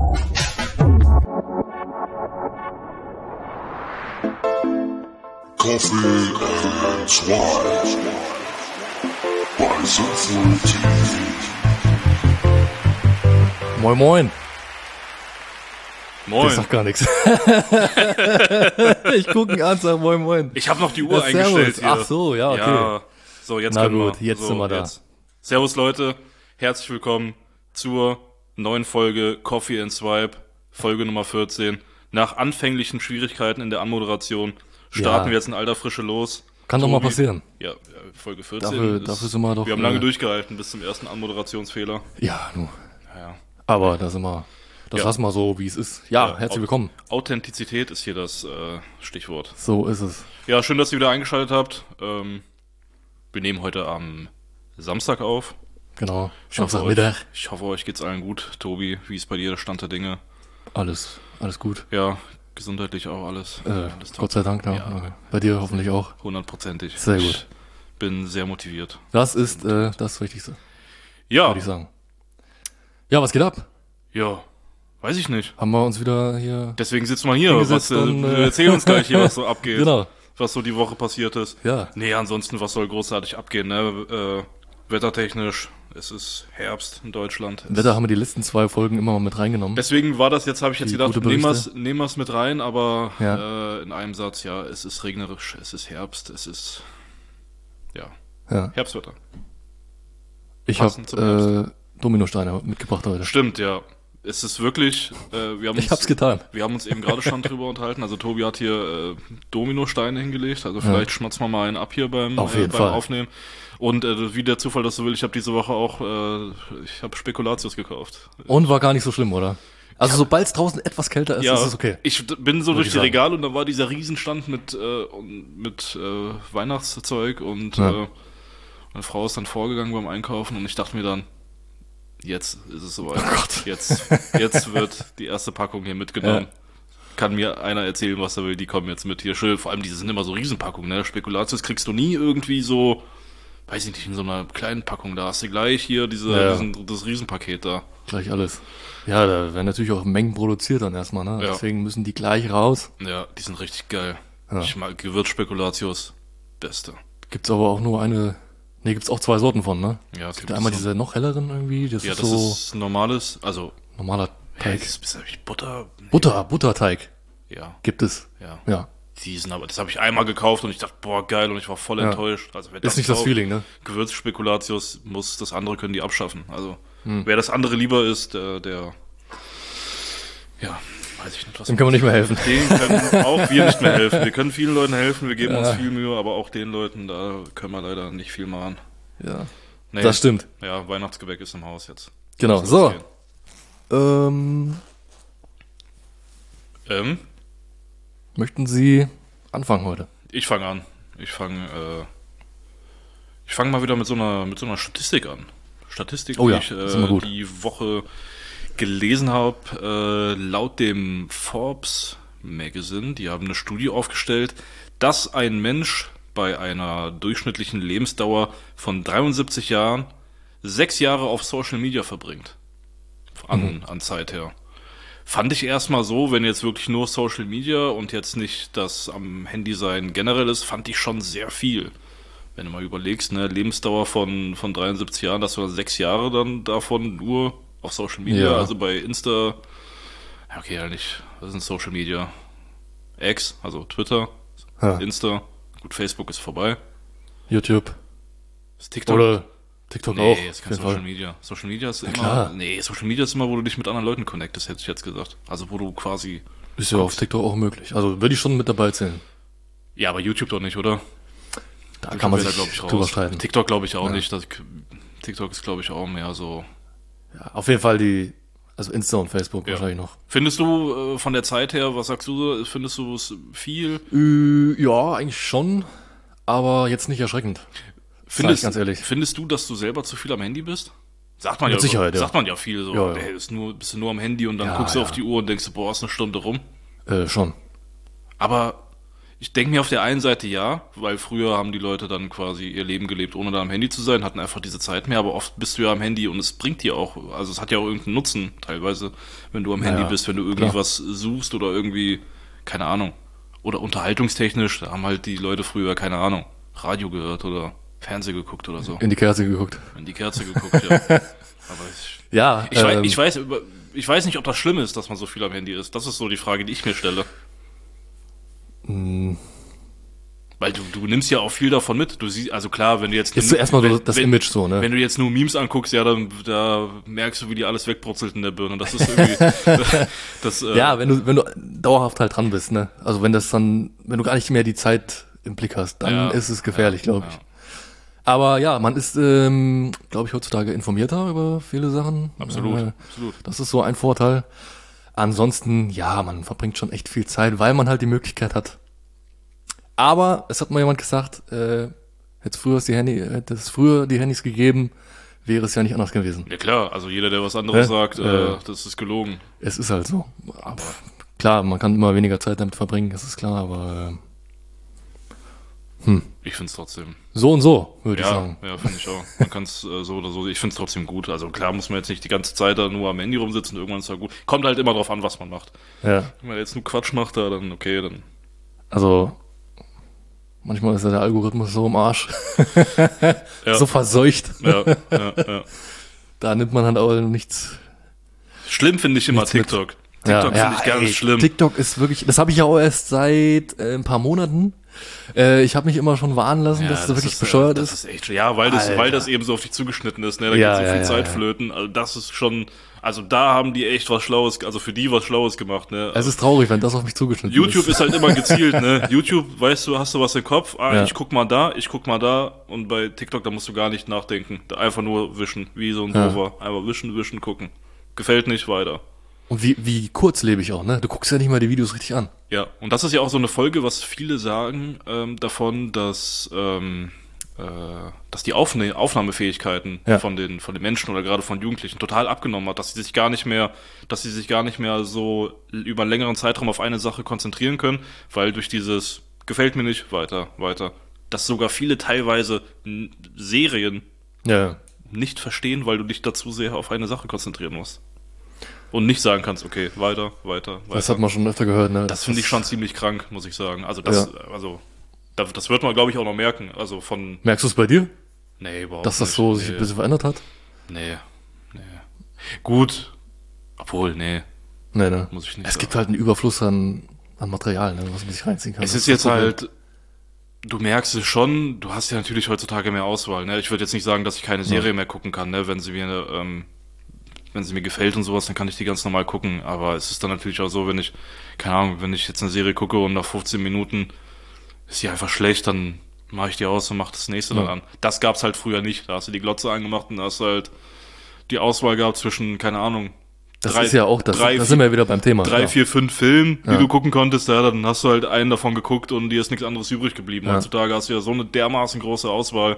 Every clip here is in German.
Coffee and Swine bei Sinnvoll TV. Moin Moin. Moin. Das sagt gar nichts. Ich gucke ihn an, sag Moin Moin. Ich habe noch die Uhr Ja, eingestellt Servus. hier. Ach so, ja, okay. Ja, so, jetzt Na können gut, wir. jetzt so, sind wir da. Jetzt. Servus Leute, herzlich willkommen zur neuen Folge Coffee and Swipe, Folge Nummer 14. Nach anfänglichen Schwierigkeiten in der Anmoderation starten wir jetzt in alter Frische los. Kann doch mal passieren. Ja, Folge 14. Dafür sind wir doch... Wir haben lange durchgehalten bis zum ersten Anmoderationsfehler. Ja, nur. Ja. Aber da sind wir... Das Ja. lassen wir so, wie es ist. Ja, herzlich willkommen. Authentizität ist hier das Stichwort. So ist es. Ja, schön, dass ihr wieder eingeschaltet habt. Wir nehmen heute am Samstag auf. Genau. Ich hoffe, Samstagmittag. ich hoffe, euch geht's allen gut. Tobi, wie ist bei dir der Stand der Dinge? Alles gut. Ja, gesundheitlich auch alles. Alles top. Gott sei Dank. Ja. Ja. Bei dir hoffentlich auch. 100%ig. Sehr gut. Ich bin sehr motiviert. Das ist das Wichtigste, Ja, würde ich sagen. Ja, was geht ab? ja, weiß ich nicht. Haben wir uns wieder hier... Deswegen sitzen wir hier. Hingesetzt und, Erzähl uns gleich hier, was so abgeht. Genau. Was so die Woche passiert ist. Ja. Nee, ansonsten, was soll großartig abgehen, ne? Wettertechnisch, es ist Herbst in Deutschland. Wetter haben wir die letzten 2 Folgen immer mal mit reingenommen. Deswegen war das jetzt, habe ich jetzt Die gedacht, gute nehmen Berichte. wir's mit rein, aber Ja. in einem Satz, ja, es ist regnerisch, es ist Herbst, es ist, ja, Ja. Herbstwetter. Ich Passend zum habe Dominosteine mitgebracht heute. Stimmt, ja. Es ist wirklich, wir haben Ich hab's getan. Wir haben uns eben gerade schon drüber unterhalten. Also Tobi hat hier Dominosteine hingelegt. Also vielleicht schmatzen wir mal einen ab hier beim Auf jeden Fall. Aufnehmen. Und wie der Zufall das so will, ich habe diese Woche auch, ich habe Spekulatius gekauft. Und war gar nicht so schlimm, oder? Also sobald es draußen etwas kälter ist, Ja, ist es okay. ich bin so durch ich die sagen. Regale und da war dieser Riesenstand mit Weihnachtszeug und Ja. meine Frau ist dann vorgegangen beim Einkaufen und ich dachte mir dann, jetzt ist es soweit. Oh Gott. Jetzt wird die erste Packung hier mitgenommen. Kann mir einer erzählen, was er will, die kommen jetzt mit hier. Schön, vor allem diese sind immer so Riesenpackungen, ne? Spekulatius kriegst du nie irgendwie so, weiß ich nicht, in so einer kleinen Packung. Da hast du gleich hier das Riesenpaket da. Gleich alles. Ja, da werden natürlich auch Mengen produziert dann erstmal, ne? Ja. Deswegen müssen die gleich raus. Ja, die sind richtig geil. Ja. Ich mag Gewürzspekulatius, beste. Gibt's aber auch nur eine... Nee, gibt's auch 2 Sorten von, ne? Ja, Es gibt einmal diese noch helleren irgendwie, das Ja, ist das so ist normales, also normaler Teig. das ist Butter. Butterteig Ja, gibt es. ja. Ja. Die sind aber, das habe ich einmal gekauft und ich dachte, boah, geil, und ich war voll enttäuscht. Also wer Ist nicht das kauft, Feeling, ne? Gewürzspekulatius muss, das andere können die abschaffen. Also wer das andere lieber ist, der ja, weiß ich nicht, was Dem können wir nicht mehr helfen. denen können auch wir nicht mehr helfen. Wir können vielen Leuten helfen, wir geben uns viel Mühe, aber auch den Leuten, da können wir leider nicht viel machen. Ja. Nee, Das stimmt. Ja, Weihnachtsgebäck ist im Haus jetzt. Genau. Muss So. losgehen. Möchten Sie anfangen heute? Ich fange an. Ich fange mal wieder mit so einer Statistik an. Statistik, Oh die ja, ich ist immer gut. die Woche gelesen habe. Laut dem Forbes Magazine, die haben eine Studie aufgestellt, dass ein Mensch bei einer durchschnittlichen Lebensdauer von 73 Jahren 6 Jahre auf Social Media verbringt. An Zeit her. Fand ich erstmal so, wenn jetzt wirklich nur Social Media und jetzt nicht das am Handy sein generell ist, fand ich schon sehr viel. Wenn du mal überlegst, ne, Lebensdauer von 73 Jahren, dass du dann 6 Jahre dann davon nur auf Social Media, Ja. also bei Insta, ja okay, ja nicht, was ist Social Media? X, also Twitter, Ja. Insta, gut, Facebook ist vorbei. YouTube. Ist TikTok? Oder TikTok auch. Nee, ist kein auf jeden Social Fall. Media. Social Media ist immer. klar. Nee, Social Media ist immer, wo du dich mit anderen Leuten connectest, hätte ich jetzt gesagt. Also wo du quasi. Ist ja auf TikTok auch möglich. Also würde ich schon mit dabei zählen. Ja, aber YouTube doch nicht, oder? Da YouTube kann man wäre sich da, glaub ich, drüber raus. streiten. TikTok glaube ich auch nicht. TikTok ist, glaube ich, auch mehr so. Ja, auf jeden Fall also Insta und Facebook wahrscheinlich noch. Findest du von der Zeit her, was sagst du so? Findest du es viel? Ja, eigentlich schon, aber jetzt nicht erschreckend. Sag ich ganz ehrlich. Findest du, dass du selber zu viel am Handy bist? Sagt man Mit ja, Sicherheit, ja. sagt man ja viel so. Ja, ja. Ey, bist du nur am Handy und dann Ja, guckst du ja. auf die Uhr und denkst, boah, ist eine Stunde rum. Schon. Aber Ich denke mir auf der einen Seite ja, weil früher haben die Leute dann quasi ihr Leben gelebt, ohne da am Handy zu sein, hatten einfach diese Zeit mehr, aber oft bist du ja am Handy und es bringt dir auch, also es hat ja auch irgendeinen Nutzen teilweise, wenn du am Handy bist, wenn du irgendwie was suchst oder irgendwie, keine Ahnung, oder unterhaltungstechnisch, da haben halt die Leute früher, keine Ahnung, Radio gehört oder Fernsehen geguckt oder so. In die Kerze geguckt. In die Kerze geguckt, ja. Aber ich weiß nicht, ob das schlimm ist, dass man so viel am Handy ist. Das ist so die Frage, die ich mir stelle. Weil du nimmst ja auch viel davon mit. Du siehst, also klar, wenn du jetzt... Ist zuerst mal das Image so, ne? Wenn du jetzt nur Memes anguckst, ja, dann da merkst du, wie die alles wegbrutzelt in der Birne. Das ist irgendwie... ja, wenn du dauerhaft halt dran bist, ne? Also wenn du gar nicht mehr die Zeit im Blick hast, dann ist es gefährlich, glaube ich. Aber ja, man ist, glaube ich, heutzutage informierter über viele Sachen. Absolut. Das ist so ein Vorteil. Ansonsten, ja, man verbringt schon echt viel Zeit, weil man halt die Möglichkeit hat. Aber es hat mal jemand gesagt, hätte es früher die Handys gegeben, wäre es ja nicht anders gewesen. Ja klar, also jeder, der was anderes sagt, das ist gelogen. Es ist halt so. Aber klar, man kann immer weniger Zeit damit verbringen, das ist klar, aber ich find's trotzdem. So und so, würde ich sagen. Ja, finde ich auch. Man kann's so oder so, ich find's trotzdem gut. Also klar muss man jetzt nicht die ganze Zeit da nur am Handy rumsitzen, irgendwann ist ja gut. Kommt halt immer drauf an, was man macht. Ja. Wenn man jetzt nur Quatsch macht, dann okay, dann... Also, manchmal ist ja der Algorithmus so im Arsch. So verseucht. Ja. Da nimmt man halt auch nichts. Schlimm finde ich immer TikTok. TikTok finde ich ganz schlimm. TikTok ist wirklich, das habe ich ja auch erst seit ein paar Monaten. Ich habe mich immer schon warnen lassen, dass das wirklich bescheuert ist. Das ist echt, weil das eben so auf dich zugeschnitten ist, ne? Da geht so viel Zeit flöten. Also das ist schon, also da haben die echt was Schlaues, also für die was Schlaues gemacht, ne? Es ist traurig, wenn das auf mich zugeschnitten YouTube ist halt immer gezielt, ne? YouTube, weißt du, hast du was im Kopf? Ich guck mal da. Und bei TikTok, da musst du gar nicht nachdenken. Da einfach nur wischen, wie so ein Dover. Einfach wischen, gucken. Gefällt nicht, weiter. Und wie kurzlebig auch, ne? Du guckst ja nicht mal die Videos richtig an. Ja, und das ist ja auch so eine Folge, was viele sagen davon, dass die Aufnahmefähigkeiten von den Menschen oder gerade von Jugendlichen total abgenommen hat, dass sie sich gar nicht mehr so über einen längeren Zeitraum auf eine Sache konzentrieren können, weil durch dieses gefällt mir nicht, weiter, dass sogar viele teilweise Serien nicht verstehen, weil du dich dazu sehr auf eine Sache konzentrieren musst. Und nicht sagen kannst, okay, weiter. Das hat man schon öfter gehört, ne? Das finde ich schon ziemlich krank, muss ich sagen. Also das wird man, glaube ich, auch noch merken. Also Merkst du es bei dir? Nee, überhaupt dass das so sich ein bisschen verändert hat? Nee. Gut. Obwohl, nee. Nee. Muss ich nicht Es sagen. gibt halt einen Überfluss an Material, ne, was man sich reinziehen kann. Es ist jetzt halt, du merkst es schon, du hast ja natürlich heutzutage mehr Auswahl, ne? Ich würde jetzt nicht sagen, dass ich keine Serie mehr gucken kann, ne? Wenn sie mir gefällt und sowas, dann kann ich die ganz normal gucken. Aber es ist dann natürlich auch so, wenn ich jetzt eine Serie gucke und nach 15 Minuten ist die einfach schlecht, dann mache ich die aus und mache das nächste dann an. Das gab's halt früher nicht. Da hast du die Glotze angemacht und da hast du halt die Auswahl gehabt zwischen, keine Ahnung, das ist ja auch, da sind wir ja wieder beim Thema. 3, 4, 5 Filmen, die du gucken konntest, dann hast du halt einen davon geguckt und dir ist nichts anderes übrig geblieben. Heutzutage hast du ja so eine dermaßen große Auswahl.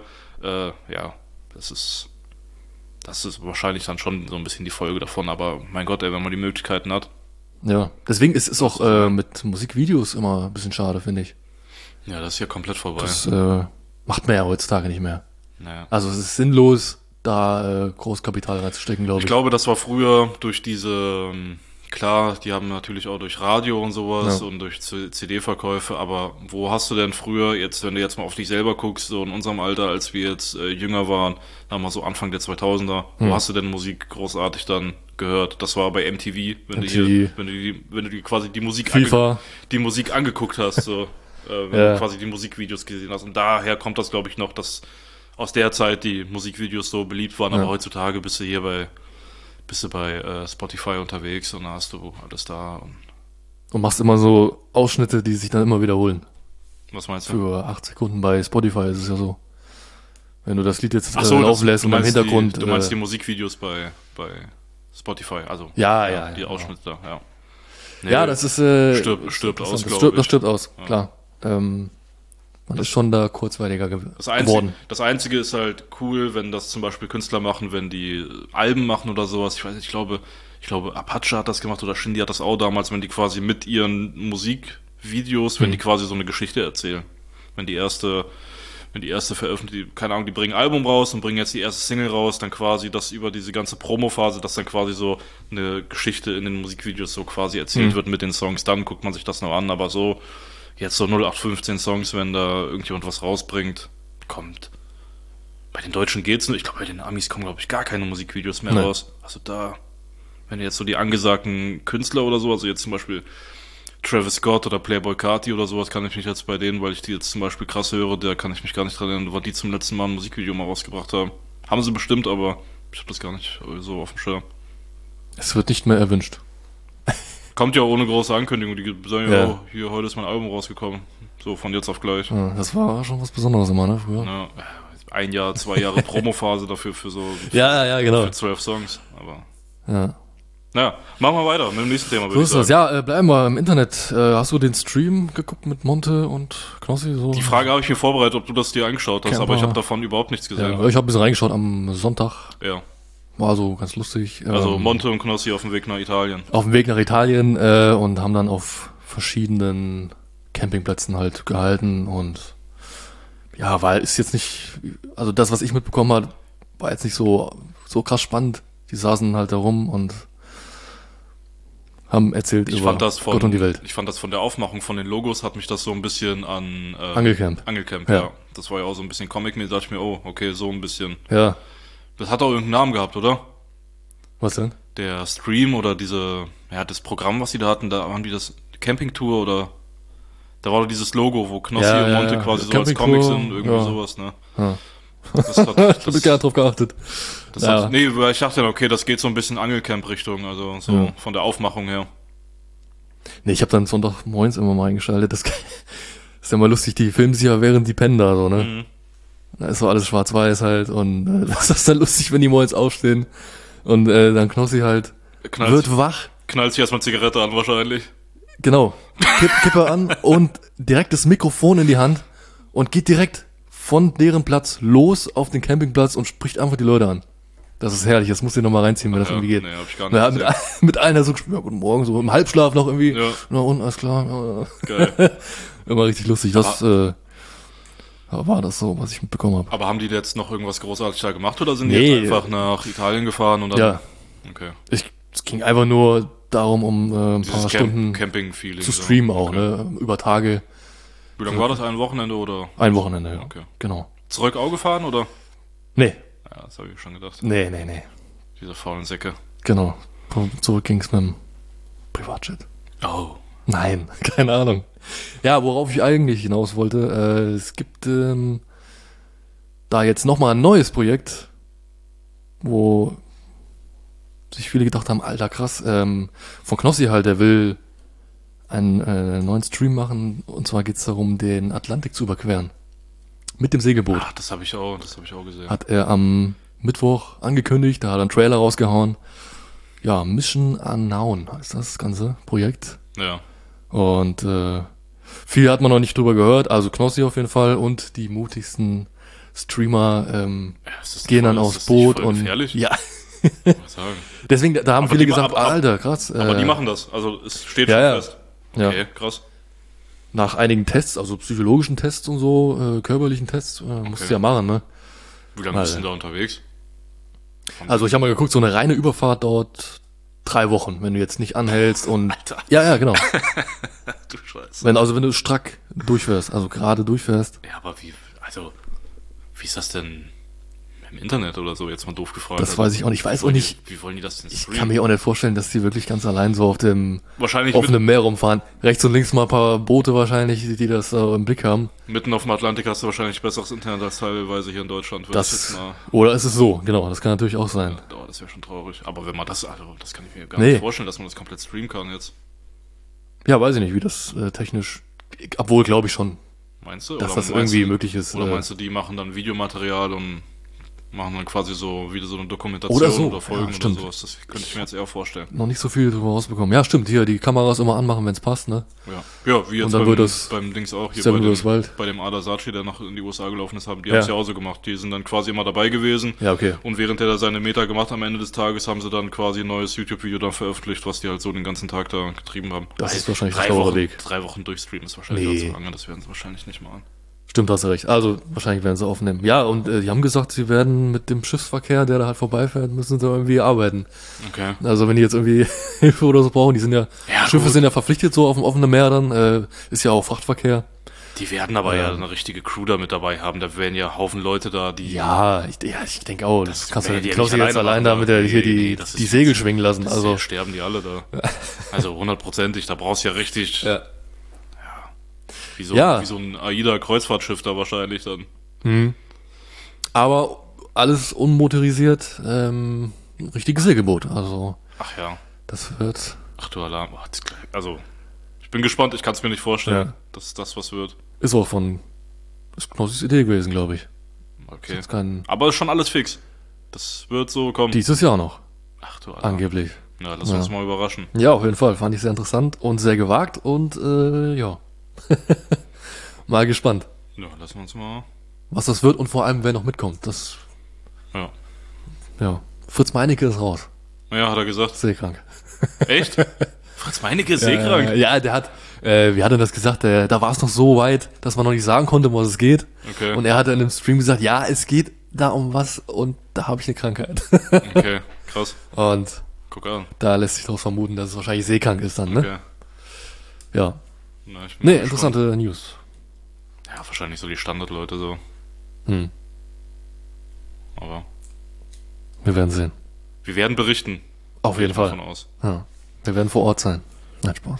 Das ist wahrscheinlich dann schon so ein bisschen die Folge davon, aber mein Gott, wenn man die Möglichkeiten hat. Ja, deswegen ist es auch mit Musikvideos immer ein bisschen schade, finde ich. Ja, das ist ja komplett vorbei. Das macht man ja heutzutage nicht mehr. Naja. Also es ist sinnlos, da Großkapital reinzustecken, glaube ich. Ich glaube, das war früher durch diese, klar, die haben natürlich auch durch Radio und sowas und durch CD-Verkäufe, aber wo hast du denn früher, jetzt, wenn du jetzt mal auf dich selber guckst, so in unserem Alter, als wir jetzt jünger waren, sagen wir so Anfang der 2000er, wo hast du denn Musik großartig dann gehört? Das war bei MTV, wenn du quasi die Musik angeguckt hast, so, wenn du quasi die Musikvideos gesehen hast. Und daher kommt das, glaube ich, noch, dass aus der Zeit die Musikvideos so beliebt waren, aber heutzutage bist du bei Spotify unterwegs und dann hast du alles da. Und machst immer so Ausschnitte, die sich dann immer wiederholen. Was meinst du? Für 8 Sekunden bei Spotify ist es ja so. Wenn du das Lied jetzt laufen lässt und im Hintergrund... Du meinst die Musikvideos bei Spotify, also die Ausschnitte da, ja. Nee, ja, das ist... stirbt aus, glaube ich. Das stirbt aus, klar. Man ist schon da kurzweiliger geworden. Das Einzige ist halt cool, wenn das zum Beispiel Künstler machen, wenn die Alben machen oder sowas. Ich weiß nicht, ich glaube Apache hat das gemacht oder Shindy hat das auch damals, wenn die quasi mit ihren Musikvideos, wenn die quasi so eine Geschichte erzählen. Wenn die erste veröffentlicht, keine Ahnung, die bringen ein Album raus und bringen jetzt die erste Single raus, dann quasi das über diese ganze Promophase, dass dann quasi so eine Geschichte in den Musikvideos so quasi erzählt wird mit den Songs, dann guckt man sich das noch an, aber so jetzt so 0815 Songs, wenn da irgendjemand was rausbringt, kommt. Bei den Deutschen geht's nicht, ich glaube bei den Amis kommen glaube ich gar keine Musikvideos mehr raus. Also da, wenn du jetzt so die angesagten Künstler oder so, also jetzt zum Beispiel Travis Scott oder Playboi Carti oder sowas, kann ich mich jetzt bei denen, weil ich die jetzt zum Beispiel krass höre, da kann ich mich gar nicht dran erinnern, wann die zum letzten Mal ein Musikvideo mal rausgebracht haben. Haben sie bestimmt, aber ich habe das gar nicht so auf dem Schirm. Es wird nicht mehr erwünscht. Kommt ja ohne große Ankündigung, die sagen ja, oh, hier, heute ist mein Album rausgekommen. So, von jetzt auf gleich. Ja, das war schon was Besonderes immer, ne, früher. Ja, 1 Jahr, 2 Jahre Promophase dafür für so Ja, genau. für 12 Songs, aber Ja. naja, machen wir weiter mit dem nächsten Thema, So ist das. Ja, bleiben wir im Internet. Hast du den Stream geguckt mit Monte und Knossi? So? Die Frage habe ich mir vorbereitet, ob du das dir angeschaut hast, Camper. aber ich habe davon überhaupt nichts gesehen. Ja, ich habe ein bisschen reingeschaut am Sonntag. Ja. War so ganz lustig. Also Monte und Knossi auf dem Weg nach Italien. Auf dem Weg nach Italien und haben dann auf verschiedenen Campingplätzen halt gehalten und ja, weil ist jetzt nicht, also das, was ich mitbekommen habe, war jetzt nicht so krass spannend. Die saßen halt da rum und haben erzählt über Gott und die Welt. Ich fand das von der Aufmachung von den Logos, hat mich das so ein bisschen an Angelcamp. Angelcamp, ja. Das war ja auch so ein bisschen Comic-mäßig, da dachte ich mir, oh, okay, so ein bisschen. Ja. Das hat auch irgendeinen Namen gehabt, oder? Was denn? Der Stream oder das Programm, was sie da hatten, da haben die das Campingtour oder da war doch dieses Logo, wo Knossi und Monte quasi so als Comic sind, irgendwie sowas, ne? Ja. Das hat, das, Ich habe gar nicht drauf geachtet. weil ich dachte, okay, das geht so ein bisschen Angelcamp-Richtung, also so von der Aufmachung her. Nee, ich habe dann Sonntagmorgens immer mal eingeschaltet. Das ist ja mal lustig, die filmen sich ja während die pennen da so, ne? Mhm. Da ist so alles schwarz-weiß halt und das ist dann lustig, wenn die morgens aufstehen und dann Knossi halt wird wach. Knallt sich erstmal Zigarette an wahrscheinlich. Genau. Kippe an und direkt das Mikrofon in die Hand und geht direkt von deren Platz los auf den Campingplatz und spricht einfach die Leute an. Das ist herrlich, das muss ich nochmal reinziehen, wenn das irgendwie geht. Nee, hab ich gar nicht Ja, mit einer so, ja, guten Morgen, so im Halbschlaf noch irgendwie. Ja. Na und, alles klar. Ja. Geil. Immer richtig lustig. Das war das so, was ich mitbekommen habe. Aber haben die jetzt noch irgendwas großartig da gemacht oder sind die Nee. jetzt einfach nach Italien gefahren und dann? Ja. Okay. Es ging einfach nur darum, um ein paar Stunden Camping-Feeling. zu streamen so. auch, Okay. ne? Über Tage. Wie lange war das? Ein Wochenende oder? Ein Wochenende, ja. Okay. Genau. Zurück auch gefahren oder? Nee. Ja, das habe ich schon gedacht. Nee. Diese faulen Säcke. Genau. Zurück ging's mit dem Privatjet. Oh. Nein, keine Ahnung. Ja, worauf ich eigentlich hinaus wollte, es gibt da jetzt nochmal ein neues Projekt, wo sich viele gedacht haben, alter krass, von Knossi halt, der will einen neuen Stream machen und zwar geht's darum, den Atlantik zu überqueren. Mit dem Segelboot. Ach, das habe ich auch gesehen. Hat er am Mittwoch angekündigt, da hat er einen Trailer rausgehauen. Ja, Mission Unknown heißt das ganze Projekt. Ja. Und viel hat man noch nicht drüber gehört, also Knossi auf jeden Fall und die mutigsten Streamer gehen dann aufs Boot und gefährlich? ja. Was sagen. Deswegen, da haben Aber viele die gesagt, aber- Alter, krass. Aber die machen das, also es steht ja, schon ja. fest. Ja. Okay, krass. Nach einigen Tests, also psychologischen Tests und so, körperlichen Tests, musst du ja machen, ne? Wie lange bist du denn da unterwegs? Also ich habe mal geguckt, so eine reine Überfahrt dauert 3 Wochen, wenn du jetzt nicht anhältst und Alter. ja, genau. Du Scheiße. Wenn du strack durchfährst, also gerade durchfährst. Ja, aber wie ist das denn im Internet oder so, jetzt mal doof gefragt? Das weiß ich auch nicht. Ich weiß auch nicht. Wie wollen die das denn Ich streamen? kann mir auch nicht vorstellen, dass die wirklich ganz allein so auf dem Wahrscheinlich offenen Meer rumfahren. Rechts und links mal ein paar Boote wahrscheinlich, die das im Blick haben. mitten auf dem Atlantik hast du wahrscheinlich besseres Internet als teilweise hier in Deutschland. würde ich Das, jetzt mal, oder ist es so? Genau, das kann natürlich auch sein. oh, das wäre schon traurig. Aber wenn man das kann ich mir gar Nee. nicht vorstellen, dass man das komplett streamen kann jetzt. Ja, weiß ich nicht, wie das technisch, obwohl glaube ich schon, Meinst du? dass Oder das meinst irgendwie du, möglich ist. Oder meinst du, die machen dann Videomaterial und Machen dann quasi so wieder so eine Dokumentation Oder so, oder Folgen ja, oder stimmt. sowas. Das könnte ich mir jetzt eher vorstellen. Noch nicht so viel drüber rausbekommen. Ja, stimmt, hier die Kameras immer anmachen, wenn es passt, ne? Ja, wie jetzt Und dann wird das beim Dings auch hier Seven vs. Wild. bei dem Ada Sachi, der noch in die USA gelaufen ist, die Ja. haben es ja auch so gemacht. Die sind dann quasi immer dabei gewesen. Ja, okay. Und während er da seine Meter gemacht hat am Ende des Tages, haben sie dann quasi ein neues YouTube-Video da veröffentlicht, was die halt so den ganzen Tag da getrieben haben. Das ist wahrscheinlich der 3 schlauere Wochen, Weg. 3 Wochen durchstreamen ist wahrscheinlich Nee. auch zu lange, das werden sie wahrscheinlich nicht machen. Stimmt, hast du recht. Also wahrscheinlich werden sie aufnehmen. Ja, und die haben gesagt, sie werden mit dem Schiffsverkehr, der da halt vorbeifährt, müssen sie irgendwie arbeiten. Okay. Also wenn die jetzt irgendwie Hilfe oder so brauchen, die sind ja, Ja, Schiffe gut. sind ja verpflichtet so auf dem offenen Meer dann, ist ja auch Frachtverkehr. Die werden aber ja eine richtige Crew da mit dabei haben. Da werden ja Haufen Leute da, die... Ja, ich denke auch, das kannst du werden die ja Klausi nicht jetzt alleine allein machen, da mit der, hier nee, das ist die Segel schwingen lassen. Also Also sterben die alle da. Also 100%ig, da brauchst du ja richtig... ja. Wie so ein AIDA-Kreuzfahrtschiff da wahrscheinlich dann. Aber alles unmotorisiert, richtiges Segelboot. Also Ach ja. das wird, Ach du Alarm. Oh, also, ich bin gespannt, ich kann es mir nicht vorstellen, Ja. dass das was wird. ist auch ist Knossis Idee gewesen, glaube ich. Okay. Jetzt kein, Aber ist schon alles fix. Das wird so kommen. dieses Jahr noch, Ach du Alarm. angeblich. Ja, lass uns mal überraschen. Ja, auf jeden Fall. Fand ich sehr interessant und sehr gewagt und ja. Mal gespannt, Ja, lassen wir uns mal... was das wird und vor allem, wer noch mitkommt. Das, Ja. ja. Fritz Meinecke ist raus. Ja, hat er gesagt. Seekrank. Echt? Fritz Meinecke ist seekrank. Ja, der hat, wie hat er das gesagt? Da war es noch so weit, dass man noch nicht sagen konnte, um was es geht. Okay. Und er hat in einem Stream gesagt, ja, es geht da um was und da habe ich eine Krankheit. Okay, krass. Und Guck an. da lässt sich daraus vermuten, dass es wahrscheinlich seekrank ist dann, ne? Okay. Ja. Na, ich bin Nee, mal gespannt. interessante News. Ja, wahrscheinlich so die Standardleute so. Hm. Aber Wir werden sehen. wir werden berichten. Auf jeden Gehe ich mal Fall. Davon aus. Ja. Wir werden vor Ort sein. Nein, Spaß.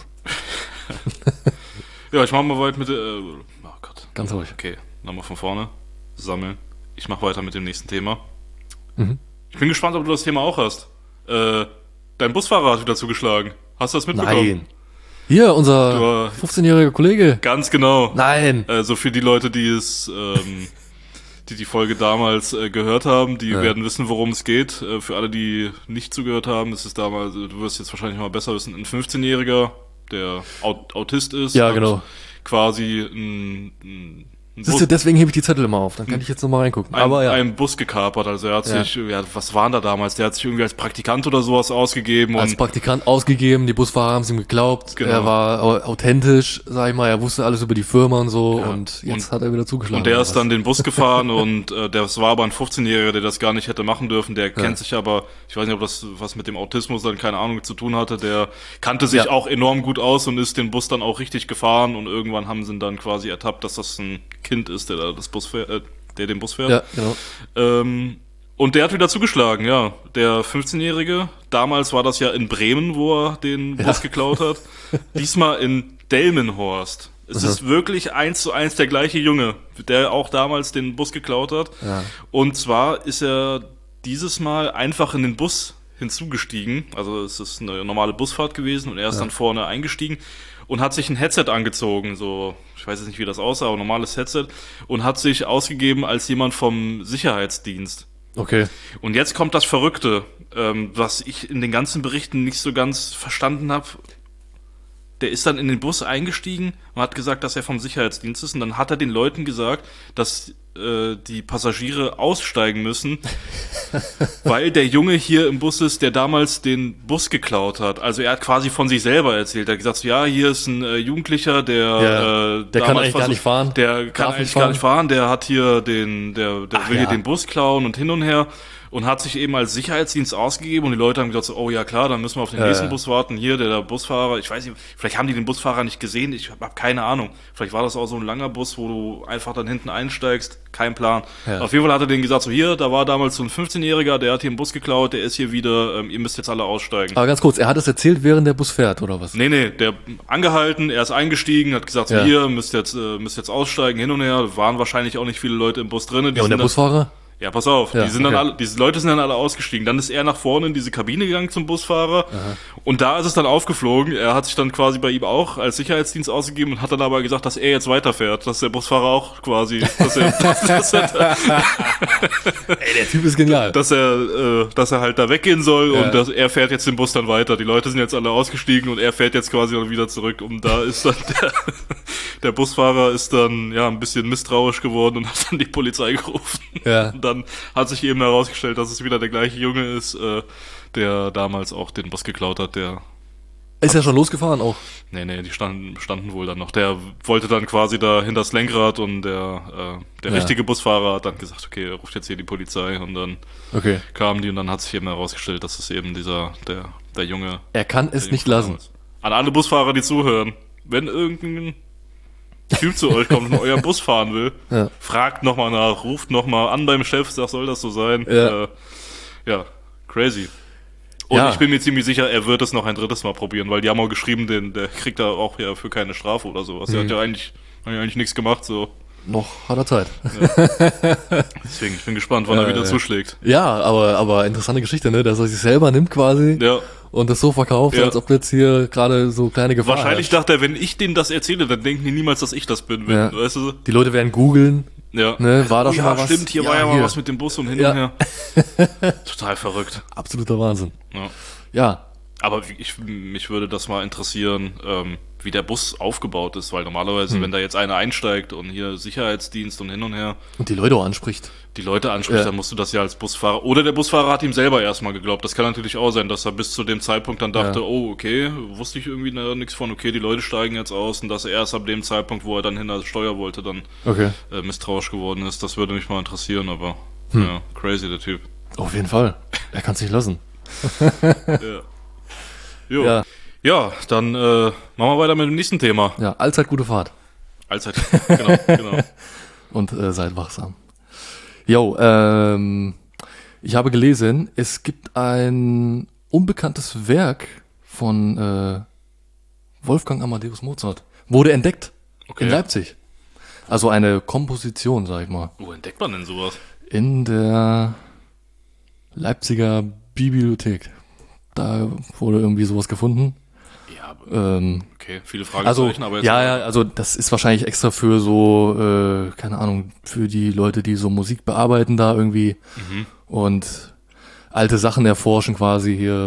Ja, ich mach mal weiter mit oh Gott. Ganz ruhig. Okay, nochmal von vorne. Sammeln. Ich mach weiter mit dem nächsten Thema. Mhm. Ich bin gespannt, ob du das Thema auch hast. Dein Busfahrer hat wieder zugeschlagen. Hast du das mitbekommen? Nein. Hier, unser 15-jähriger Kollege. Ganz genau. Nein. So für die Leute, die die Folge damals gehört haben, die werden wissen, worum es geht. Für alle, die nicht zugehört haben, ist es damals, du wirst jetzt wahrscheinlich mal besser wissen, ein 15-Jähriger, der Autist ist. Ja, hat genau. Quasi ein Siehst du, deswegen hebe ich die Zettel immer auf. Dann kann ich jetzt nochmal reingucken. Aber ja. einen Bus gekapert. Also er hat sich, was waren da damals? Der hat sich irgendwie als Praktikant oder sowas ausgegeben. Als Und Praktikant ausgegeben, die Busfahrer haben es ihm geglaubt. Genau. Er war authentisch, sag ich mal, er wusste alles über die Firma und so und jetzt hat er wieder zugeschlagen. Und der oder ist was? dann den Bus gefahren und das war aber ein 15-Jähriger, der das gar nicht hätte machen dürfen. Der kennt sich aber, ich weiß nicht, ob das was mit dem Autismus dann, keine Ahnung, zu tun hatte. Der kannte sich auch enorm gut aus und ist den Bus dann auch richtig gefahren und irgendwann haben sie ihn dann quasi ertappt, dass das ein Kind ist, der da das Bus fährt, der den Bus fährt. Ja, genau. Und der hat wieder zugeschlagen, ja. Der 15-Jährige, damals war das ja in Bremen, wo er den Bus geklaut hat. Diesmal in Delmenhorst. Es ist wirklich 1:1 der gleiche Junge, der auch damals den Bus geklaut hat. Ja. Und zwar ist er dieses Mal einfach in den Bus hinzugestiegen. Also es ist eine normale Busfahrt gewesen und er ist dann vorne eingestiegen und hat sich ein Headset angezogen, so, ich weiß jetzt nicht, wie das aussah, aber normales Headset, und hat sich ausgegeben als jemand vom Sicherheitsdienst. Okay. Und jetzt kommt das Verrückte, was ich in den ganzen Berichten nicht so ganz verstanden habe. Der ist dann in den Bus eingestiegen und hat gesagt, dass er vom Sicherheitsdienst ist. Und dann hat er den Leuten gesagt, dass die Passagiere aussteigen müssen, weil der Junge hier im Bus ist, der damals den Bus geklaut hat. Also er hat quasi von sich selber erzählt. Er hat gesagt, ja, hier ist ein Jugendlicher, der der kann eigentlich gar nicht fahren. Der kann eigentlich gar nicht fahren. Der hat hier der will hier den Bus klauen und hin und her. Und hat sich eben als Sicherheitsdienst ausgegeben und die Leute haben gesagt so, oh ja klar, dann müssen wir auf den nächsten Bus warten. Hier, der Busfahrer, ich weiß nicht, vielleicht haben die den Busfahrer nicht gesehen, ich habe keine Ahnung. Vielleicht war das auch so ein langer Bus, wo du einfach dann hinten einsteigst, kein Plan. Ja. Auf jeden Fall hat er denen gesagt so, hier, da war damals so ein 15-Jähriger, der hat hier einen Bus geklaut, der ist hier wieder, ihr müsst jetzt alle aussteigen. Aber ganz kurz, er hat es erzählt, während der Bus fährt, oder was? Nee, der angehalten, er ist eingestiegen, hat gesagt so, hier, müsst jetzt aussteigen, hin und her, waren wahrscheinlich auch nicht viele Leute im Bus drin. Ja, und der Busfahrer? Ja, pass auf, Ja, die sind dann okay. alle, diese Leute sind dann alle ausgestiegen. Dann ist er nach vorne in diese Kabine gegangen zum Busfahrer und da ist es dann aufgeflogen. Er hat sich dann quasi bei ihm auch als Sicherheitsdienst ausgegeben und hat dann aber gesagt, dass er jetzt weiterfährt, dass der Busfahrer auch quasi, dass er Ey, der Typ ist genial. dass er halt da weggehen soll Ja. und dass er fährt jetzt den Bus dann weiter. Die Leute sind jetzt alle ausgestiegen und er fährt jetzt quasi dann wieder zurück. Und da ist dann der Busfahrer ist dann ja ein bisschen misstrauisch geworden und hat dann die Polizei gerufen. Ja. Und dann hat sich eben herausgestellt, dass es wieder der gleiche Junge ist, der damals auch den Bus geklaut hat, der Ist ja schon losgefahren auch. Nee, die standen wohl dann noch. Der wollte dann quasi da hinters Lenkrad und der richtige Busfahrer hat dann gesagt, okay, er ruft jetzt hier die Polizei und dann Okay. kamen die und dann hat sich eben herausgestellt, dass es eben der Junge. Er kann es nicht lassen. An alle Busfahrer, die zuhören, wenn irgendein Typ zu euch kommt und euer Bus fahren will, Ja. fragt nochmal nach, ruft nochmal an beim Chef, sagt, soll das so sein? Ja. Ja, crazy. Und Ja. ich bin mir ziemlich sicher, er wird es noch ein drittes Mal probieren, weil die haben auch geschrieben, der kriegt da auch ja für keine Strafe oder sowas. Er hat ja eigentlich nichts gemacht, so. Noch hat er Zeit. Deswegen, ich bin gespannt, wann er wieder zuschlägt. Ja, aber interessante Geschichte, ne? Dass er sich selber nimmt quasi Ja. und das so verkauft, Ja. als ob jetzt hier gerade so kleine Gefahr Wahrscheinlich herrscht. dachte er, wenn ich denen das erzähle, dann denken die niemals, dass ich das bin. Ja. Weißt du? Die Leute werden googeln, Ja. ne? War da Oh schon ja, mal was? stimmt, hier war ja mal hier. was mit dem Bus und hin Ja. und her. Total verrückt. Absoluter Wahnsinn. Ja. Ja, Aber mich würde das mal interessieren, wie der Bus aufgebaut ist, weil normalerweise, wenn da jetzt einer einsteigt und hier Sicherheitsdienst und hin und her und die Leute auch anspricht. die Leute anspricht, Ja. dann musst du das ja als Busfahrer. Oder der Busfahrer hat ihm selber erstmal geglaubt. Das kann natürlich auch sein, dass er bis zu dem Zeitpunkt dann dachte, Ja. oh, okay, wusste ich irgendwie nichts von, okay, die Leute steigen jetzt aus und dass er erst ab dem Zeitpunkt, wo er dann hinter das Steuer wollte, dann Okay. misstrauisch geworden ist. Das würde mich mal interessieren, aber ja, crazy der Typ. Auf jeden Fall. Er kann es nicht lassen. Ja. Jo. Ja. Ja, dann machen wir weiter mit dem nächsten Thema. Ja, allzeit gute Fahrt. Allzeit. Genau. Und seid wachsam. Jo, ich habe gelesen, es gibt ein unbekanntes Werk von Wolfgang Amadeus Mozart. Wurde entdeckt Okay. in Leipzig. Also eine Komposition, sag ich mal. Wo entdeckt man denn sowas? In der Leipziger Bibliothek. Da wurde irgendwie sowas gefunden. Ja, okay, viele Also, Fragezeichen, aber jetzt also das ist wahrscheinlich extra für so, keine Ahnung, für die Leute, die so Musik bearbeiten da irgendwie und alte Sachen erforschen quasi hier,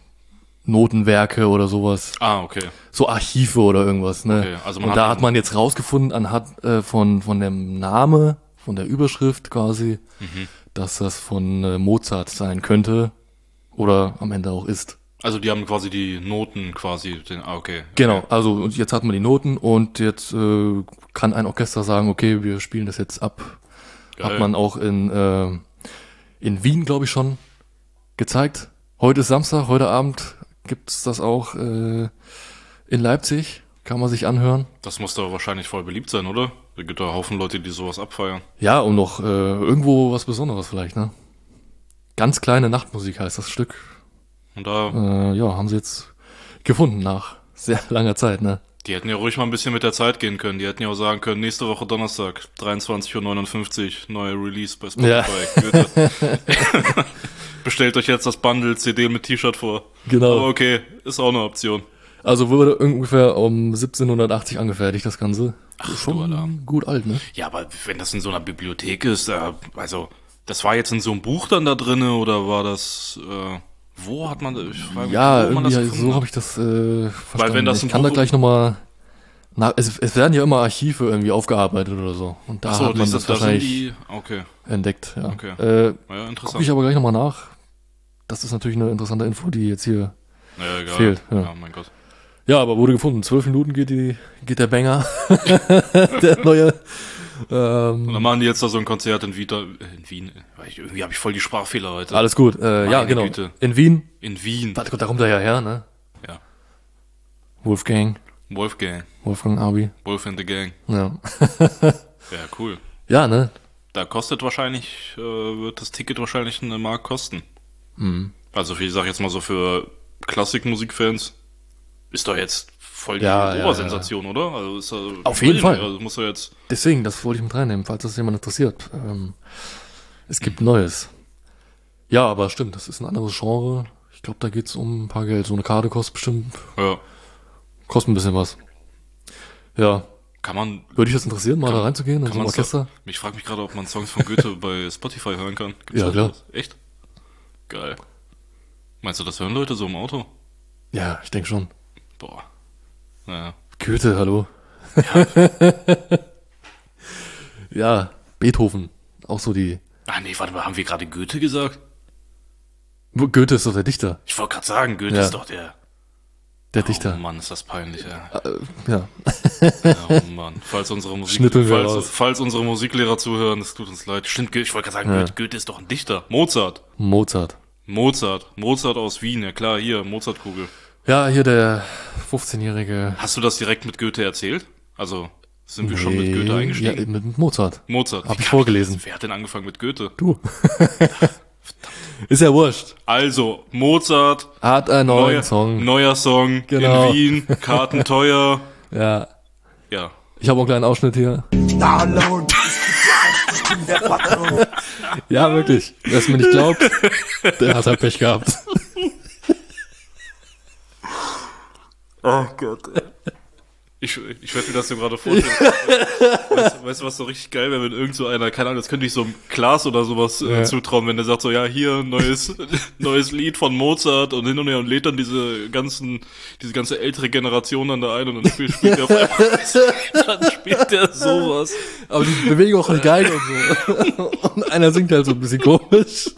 Notenwerke oder sowas, okay. so Archive oder irgendwas, ne? Okay, also man und hat da dann- hat man jetzt rausgefunden anhand von dem Name, von der Überschrift quasi, dass das von Mozart sein könnte oder am Ende auch ist. Also die haben quasi die Noten quasi, okay. Genau, also und jetzt hat man die Noten und jetzt kann ein Orchester sagen, okay, wir spielen das jetzt ab. Geil. Hat man auch in Wien, glaube ich, schon gezeigt. Heute ist Samstag, heute Abend gibt's das auch in Leipzig. Kann man sich anhören. Das muss doch wahrscheinlich voll beliebt sein, oder? Da gibt da Haufen Leute, die sowas abfeiern. Ja, und noch irgendwo was Besonderes vielleicht, ne? Ganz kleine Nachtmusik heißt das Stück. Und da, Ja, haben sie jetzt gefunden nach sehr langer Zeit, ne? die hätten ja ruhig mal ein bisschen mit der Zeit gehen können. Die hätten ja auch sagen können, nächste Woche Donnerstag, 23:59 Uhr, neuer Release bei Spotify. Bitte. Bestellt euch jetzt das Bundle CD mit T-Shirt vor. Genau. Aber okay, ist auch eine Option. Also wurde ungefähr um 1780 angefertigt, das Ganze. du Schon Alarm. gut alt, ne? Ja, aber wenn das in so einer Bibliothek ist, also, das war jetzt in so einem Buch dann da drinne oder war das, wo hat man, ich frage mich, Ja, wo man das irgendwie gefunden so habe hat? ich das verstanden. wenn das ich ein kann da Buch- gleich nochmal... Es werden ja immer Archive irgendwie aufgearbeitet oder so. Und da Ach so, hat man das da sind wahrscheinlich die, okay, entdeckt. Ja. Okay. Gucke ja, interessant. ich aber gleich nochmal nach. Das ist natürlich eine interessante Info, die jetzt hier... Ja, egal. fehlt, ja. Ja, mein Gott. Ja, aber wurde gefunden. 12 Minuten geht der Banger. Der neue... Und dann machen die jetzt da so ein Konzert in Wien. Irgendwie habe ich voll die Sprachfehler heute. Alles gut. Ja, Meine genau. Güte. In Wien. In Wien. Da kommt er ja her, ne? Ja. Wolfgang. Wolfgang. Wolfgang Abi. Wolf in the Gang. Ja. Ja, cool. Ja, ne? Da kostet wahrscheinlich, wird das Ticket wahrscheinlich eine Mark kosten. Mhm. Also ich sag jetzt mal so für Klassikmusikfans ist doch jetzt voll die Ja, Obersensation, oder? Also ist Auf jeden Fall. Also muss er jetzt. Deswegen, das wollte ich mit reinnehmen, falls das jemand interessiert. Es gibt Neues. Ja, aber stimmt, das ist ein anderes Genre. Ich glaube, da geht's um ein paar Geld. So eine Karte kostet bestimmt, Ja. kostet ein bisschen was. Ja, Kann man. würde dich das interessieren, mal da reinzugehen in so ein man's Orchester? doch- Ich frage mich gerade, ob man Songs von Goethe bei Spotify hören kann. Gibt's Ja, da klar. sowas? Echt? Geil. Meinst du, das hören Leute so im Auto? Ja, ich denke schon. Boah. Naja. Goethe, hallo. Ja, Beethoven. Auch so die. Ah nee, warte mal, haben wir gerade Goethe gesagt? Goethe ist doch der Dichter. Ich wollte gerade sagen, Goethe Ja. ist doch der. Der Oh Dichter. Mann, ist das peinlich, ey. Ja. Oh Mann. Falls unsere Schnitteln wir raus. falls unsere Musiklehrer zuhören, es tut uns leid. Stimmt, ich wollte gerade sagen, Goethe ist doch ein Dichter. Mozart. Mozart. Mozart aus Wien, ja klar, hier, Mozartkugel. Ja, hier der 15-jährige. Hast du das direkt mit Goethe erzählt? Also, sind wir schon mit Goethe Ja, eingestiegen? mit Mozart. Mozart. Hab ich vorgelesen. Wer hat denn angefangen mit Goethe? Du. Ist ja wurscht. Also, Mozart, Hat einen neuen Song. neuer Song Genau. in Wien, Karten teuer. Ja. Ja. Ich habe auch einen kleinen Ausschnitt hier. Stallone, ich bin der Patron. Ja, wirklich. Wer es mir nicht glaubt, der hat halt Pech gehabt. Oh Gott. Ich werde mir das so gerade vorstellen. Weißt du, was so richtig geil wäre, wenn irgend so einer, keine Ahnung, das könnte ich so einem Klaas oder sowas zutrauen, wenn der sagt so, ja, hier, neues Lied von Mozart und hin und her und lädt dann diese ganze ältere Generation dann da ein und dann spielt der auf einmal, dann spielt der sowas. Aber die bewegen auch die Geige und so. Und einer singt halt so ein bisschen komisch.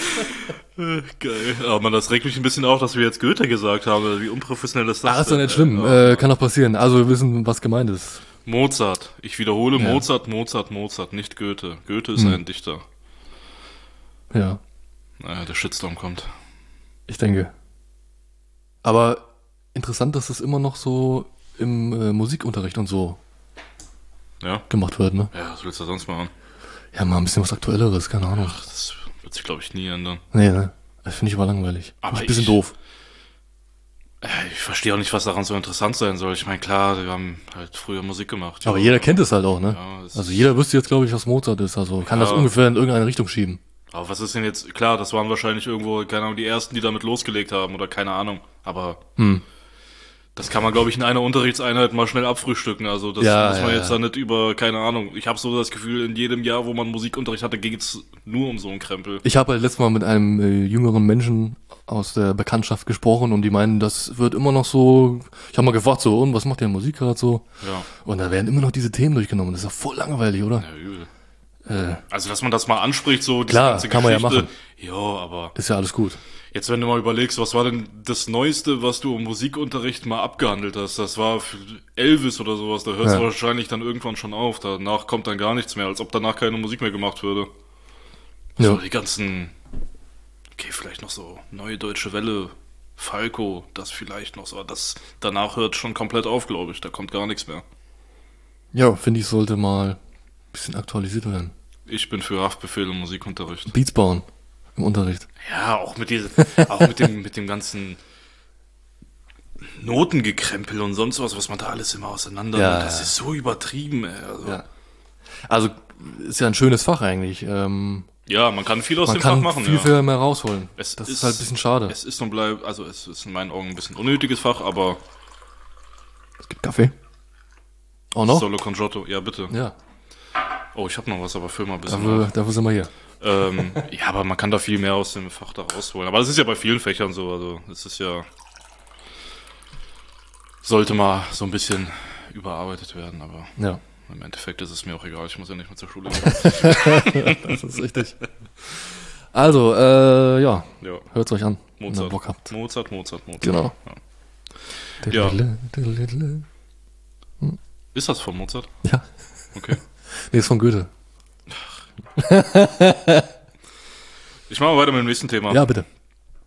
Geil. Aber man, das regt mich ein bisschen auf, dass wir jetzt Goethe gesagt haben. Wie unprofessionell ist das? Ach, ist doch denn? nicht schlimm. Kann doch passieren. Also wir wissen, was gemeint ist. Mozart. Ich wiederhole, Ja. Mozart, nicht Goethe. Goethe ist ein Dichter. Ja, Naja, der Shitstorm kommt. ich denke. Aber interessant, dass das immer noch so im Musikunterricht und so Ja? gemacht wird, ne? Ja, was willst du sonst machen? Ja, mal ein bisschen was Aktuelleres, keine Ahnung. Das wird sich, glaube ich, nie ändern. Nee, ne? Das finde ich aber langweilig. Aber Ein bisschen ich- doof. Ich verstehe auch nicht, was daran so interessant sein soll. Ich meine, klar, wir haben halt früher Musik gemacht. Aber Ja. jeder kennt es halt auch, ne? Ja, es- Also jeder wüsste jetzt, glaube ich, was Mozart ist. Also kann das Ja. ungefähr in irgendeine Richtung schieben. Aber was ist denn jetzt? Klar, das waren wahrscheinlich irgendwo, keine Ahnung, die ersten, die damit losgelegt haben oder keine Ahnung. Aber das kann man, glaube ich, in einer Unterrichtseinheit mal schnell abfrühstücken. Also das Ja, muss man ja, jetzt ja. da nicht über, keine Ahnung. Ich habe so das Gefühl, in jedem Jahr, wo man Musikunterricht hatte, geht's nur um so einen Krempel. Ich habe halt letztes Mal mit einem jüngeren Menschen aus der Bekanntschaft gesprochen und die meinen, das wird immer noch so. Ich habe mal gefragt, so, und was macht ihr in Musik gerade so? Ja, Und da werden immer noch diese Themen durchgenommen. Das ist ja voll langweilig, oder? ja übel. Äh, Also, dass man das mal anspricht, so diese Klar, ganze kann man ja Geschichte. machen. Ja, aber ist ja alles gut. jetzt, wenn du mal überlegst, was war denn das Neueste, was du im Musikunterricht mal abgehandelt hast? Das war für Elvis oder sowas. Da hört es Ja. wahrscheinlich dann irgendwann schon auf. Danach kommt dann gar nichts mehr, als ob danach keine Musik mehr gemacht würde. Ja. So die ganzen, okay, vielleicht noch so Neue Deutsche Welle, Falco, das vielleicht noch so. Das danach hört schon komplett auf, glaube ich. Da kommt gar nichts mehr. Ja, finde ich, sollte mal ein bisschen aktualisiert werden. Ich bin für Haftbefehl im Musikunterricht. Beats bauen im Unterricht. Ja, auch mit mit dem ganzen Notengekrempel und sonst was man da alles immer auseinander Ja, nimmt. Das ja. ist so übertrieben, ey. Also, Ja. Also ist ja ein schönes Fach eigentlich. ja, man kann viel aus Man dem Fach kann machen, viel, ja. viel mehr rausholen. Es Das ist halt ein bisschen schade. Es ist und bleibt, also es ist in meinen Augen ein bisschen unnötiges Fach, aber Es gibt Kaffee. Auch noch? Solo con Giotto, ja bitte. Ja, Oh, ich habe noch was, aber füll mal ein bisschen dafür sind wir hier. ja, aber man kann da viel mehr aus dem Fach da rausholen. Aber das ist ja bei vielen Fächern so. Also es ist ja, sollte mal so ein bisschen überarbeitet werden. Aber Ja, im Endeffekt ist es mir auch egal. Ich muss ja nicht mehr zur Schule gehen. das ist richtig. Also, ja, Ja, hört's euch an, wenn ihr Mozart. Bock habt. Mozart. Genau. Ja. Ja. Ist das von Mozart? Ja. Okay. Nee, ist von Goethe. Ich mache mal weiter mit dem nächsten Thema. Ja, bitte.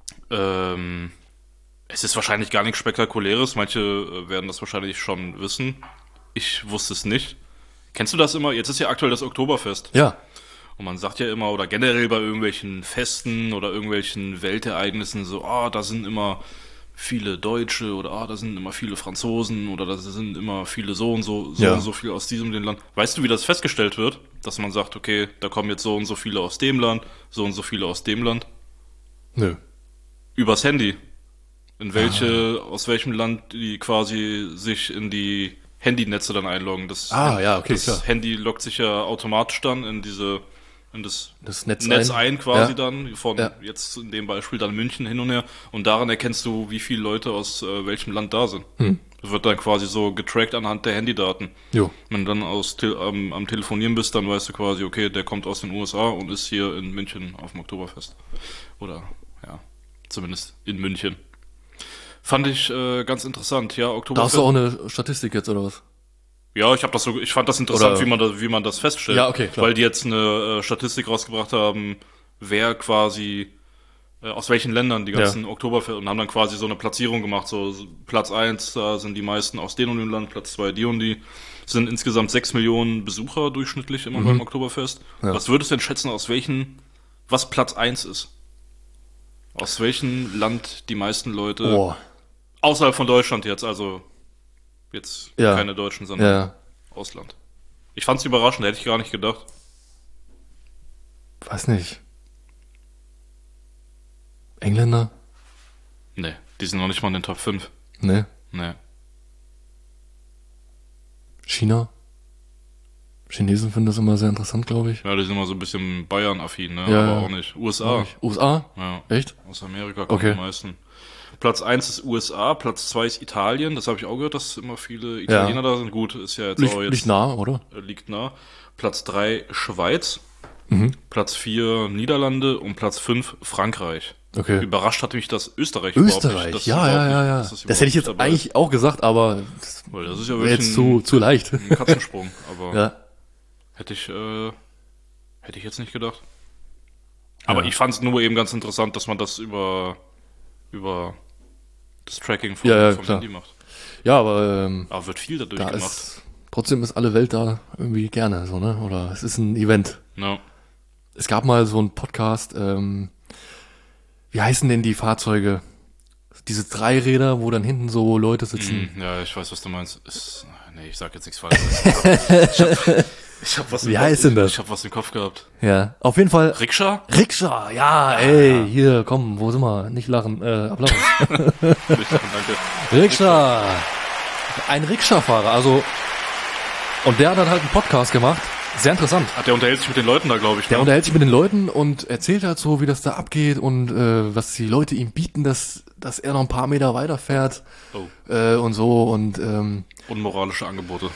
Es ist wahrscheinlich gar nichts Spektakuläres. Manche werden das wahrscheinlich schon wissen. Ich wusste es nicht. Kennst du das immer? Jetzt ist ja aktuell das Oktoberfest. Ja. Und man sagt ja immer, oder generell bei irgendwelchen Festen oder irgendwelchen Weltereignissen so, da sind immer viele Deutsche oder da sind immer viele Franzosen oder da sind immer viele so und so Ja. und so viel aus diesem den Land. Weißt du, wie das festgestellt wird? dass man sagt, okay, da kommen jetzt so und so viele aus dem Land, so und so viele aus dem Land? Nö. Übers Handy. Aus welchem Land die quasi sich in die Handynetze dann einloggen. Das ja, okay, das klar. Handy loggt sich ja automatisch dann in das Netz Netz ein quasi Ja. dann, von Ja. jetzt in dem Beispiel dann München hin und her. Und daran erkennst du, wie viele Leute aus welchem Land da sind. Das wird dann quasi so getrackt anhand der Handydaten. Jo. Wenn du dann am Telefonieren bist, dann weißt du quasi, okay, der kommt aus den USA und ist hier in München auf dem Oktoberfest. Oder, ja, zumindest in München. Fand ich ganz interessant, ja, Da hast Oktoberfest. du auch eine Statistik jetzt, oder was? Ja, ich fand das interessant, Oder- wie man das feststellt. Ja, okay, klar. Weil die jetzt eine Statistik rausgebracht haben, wer quasi aus welchen Ländern die ganzen Oktoberfest und haben dann quasi so eine Platzierung gemacht. So Platz 1, da sind die meisten aus den und dem Land, Platz 2 die und die. Es sind insgesamt 6 Millionen Besucher durchschnittlich immer beim Oktoberfest. Ja. Was würdest du denn schätzen, was Platz 1 ist? Aus welchem Land die meisten Leute, Boah. außerhalb von Deutschland jetzt, also jetzt Ja. keine Deutschen, sondern Ja. Ausland. Ich fand's überraschend, hätte ich gar nicht gedacht. Weiß nicht. Engländer? Nee, die sind noch nicht mal in den Top 5. Ne. Nee. China? Chinesen finden das immer sehr interessant, glaube ich. Ja, die sind immer so ein bisschen Bayern-affin, ne? Ja, Aber ja. auch nicht. USA. USA? Ja. Echt? Aus Amerika kommen Okay. die meisten. Platz 1 ist USA, Platz 2 ist Italien. Das habe ich auch gehört, dass immer viele Italiener da sind. Gut, ist ja jetzt auch jetzt Liegt nah, oder? liegt nah. Platz 3 Schweiz. Mhm. Platz 4 Niederlande und Platz 5 Frankreich. Okay. Überrascht hat mich das Österreich Österreich, dass ja, überhaupt ja, ja, nicht- ja. dass Das überhaupt hätte ich jetzt nicht dabei eigentlich auch gesagt, aber das ist. Weil das ist ja wäre wirklich jetzt zu leicht. ein Katzensprung. Aber Ja. hätte ich jetzt nicht gedacht. Aber ich fand es nur eben ganz interessant, dass man das über das Tracking vom klar. Handy macht. Ja, aber Aber wird viel dadurch da gemacht. trotzdem ist alle Welt da irgendwie gerne, so, ne? Oder es ist ein Event. Ja. Es gab mal so einen Podcast, wie heißen denn die Fahrzeuge? Diese Dreiräder, wo dann hinten so Leute sitzen. Ja, ich weiß, was du meinst. Nee, ich sag jetzt nichts Falsches. Ich hab was im Wie Kopf- heißt denn das? Ich hab was im Kopf gehabt. Ja, auf jeden Fall. Rikscha? Rikscha, ja, ey, hier, komm, wo sind wir? Nicht lachen, Applaus. Danke. Rikscha. Ein Rikscha-Fahrer, also, und der hat dann halt einen Podcast gemacht. Sehr interessant. Der unterhält sich mit den Leuten da, glaube ich. Der ne? unterhält sich mit den Leuten und erzählt halt so, wie das da abgeht und was die Leute ihm bieten, dass er noch ein paar Meter weiterfährt und so und Unmoralische Angebote.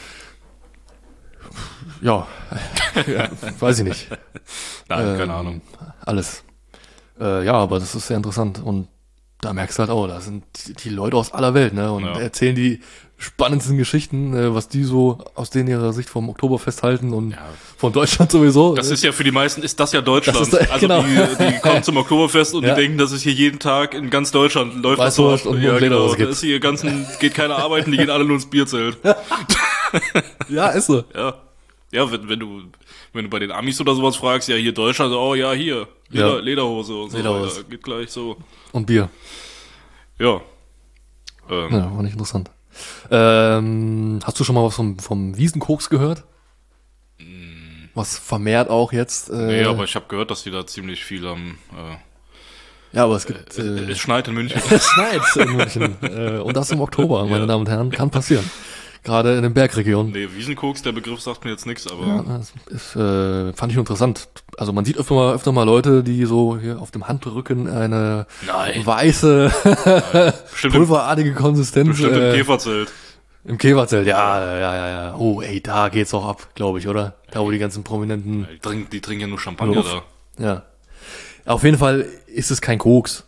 ja, ja, weiß ich nicht. Nein, keine Ahnung. Alles. Ja, aber das ist sehr interessant und da merkst du halt auch, da sind die Leute aus aller Welt, ne, und Ja. erzählen die spannendsten Geschichten, was die so aus denen ihrer Sicht vom Oktoberfest halten und von Deutschland sowieso. Das ist ja für die meisten, ist das ja Deutschland. Das ist, also genau. die kommen zum Oktoberfest und Ja. die denken, dass es hier jeden Tag in ganz Deutschland läuft. Weißwurst und Lederhose Da gibt. ist hier geht keiner arbeiten, die gehen alle nur ins Bierzelt. Ja, ist so. Ja. Ja, wenn du bei den Amis oder sowas fragst, ja, hier Deutschland, oh ja, hier, Ja. Lederhose und so Lederhose. weiter. Geht gleich so. Und Bier. Ja. Ja, war nicht interessant. Hast du schon mal was vom Wiesenkoks gehört? Was vermehrt auch jetzt. Nee, aber ich habe gehört, dass die da ziemlich viel am ja, aber es gibt. es schneit in München. Es schneit in München. Und das im Oktober, meine Damen und Herren. Kann passieren. Gerade in den Bergregionen. Nee, Wiesenkoks, der Begriff sagt mir jetzt nichts, aber Ja, das ist, fand ich interessant. Also man sieht öfter mal Leute, die so hier auf dem Handrücken eine Nein. weiße, bestimmt, pulverartige Konsistenz bestimmt im Käferzelt. im Käferzelt. Ja. Oh, ey, da geht's auch ab, glaube ich, oder? Da, wo die ganzen Prominenten. Die trinken ja nur Champagner Uff. da. Ja. Auf jeden Fall ist es kein Koks.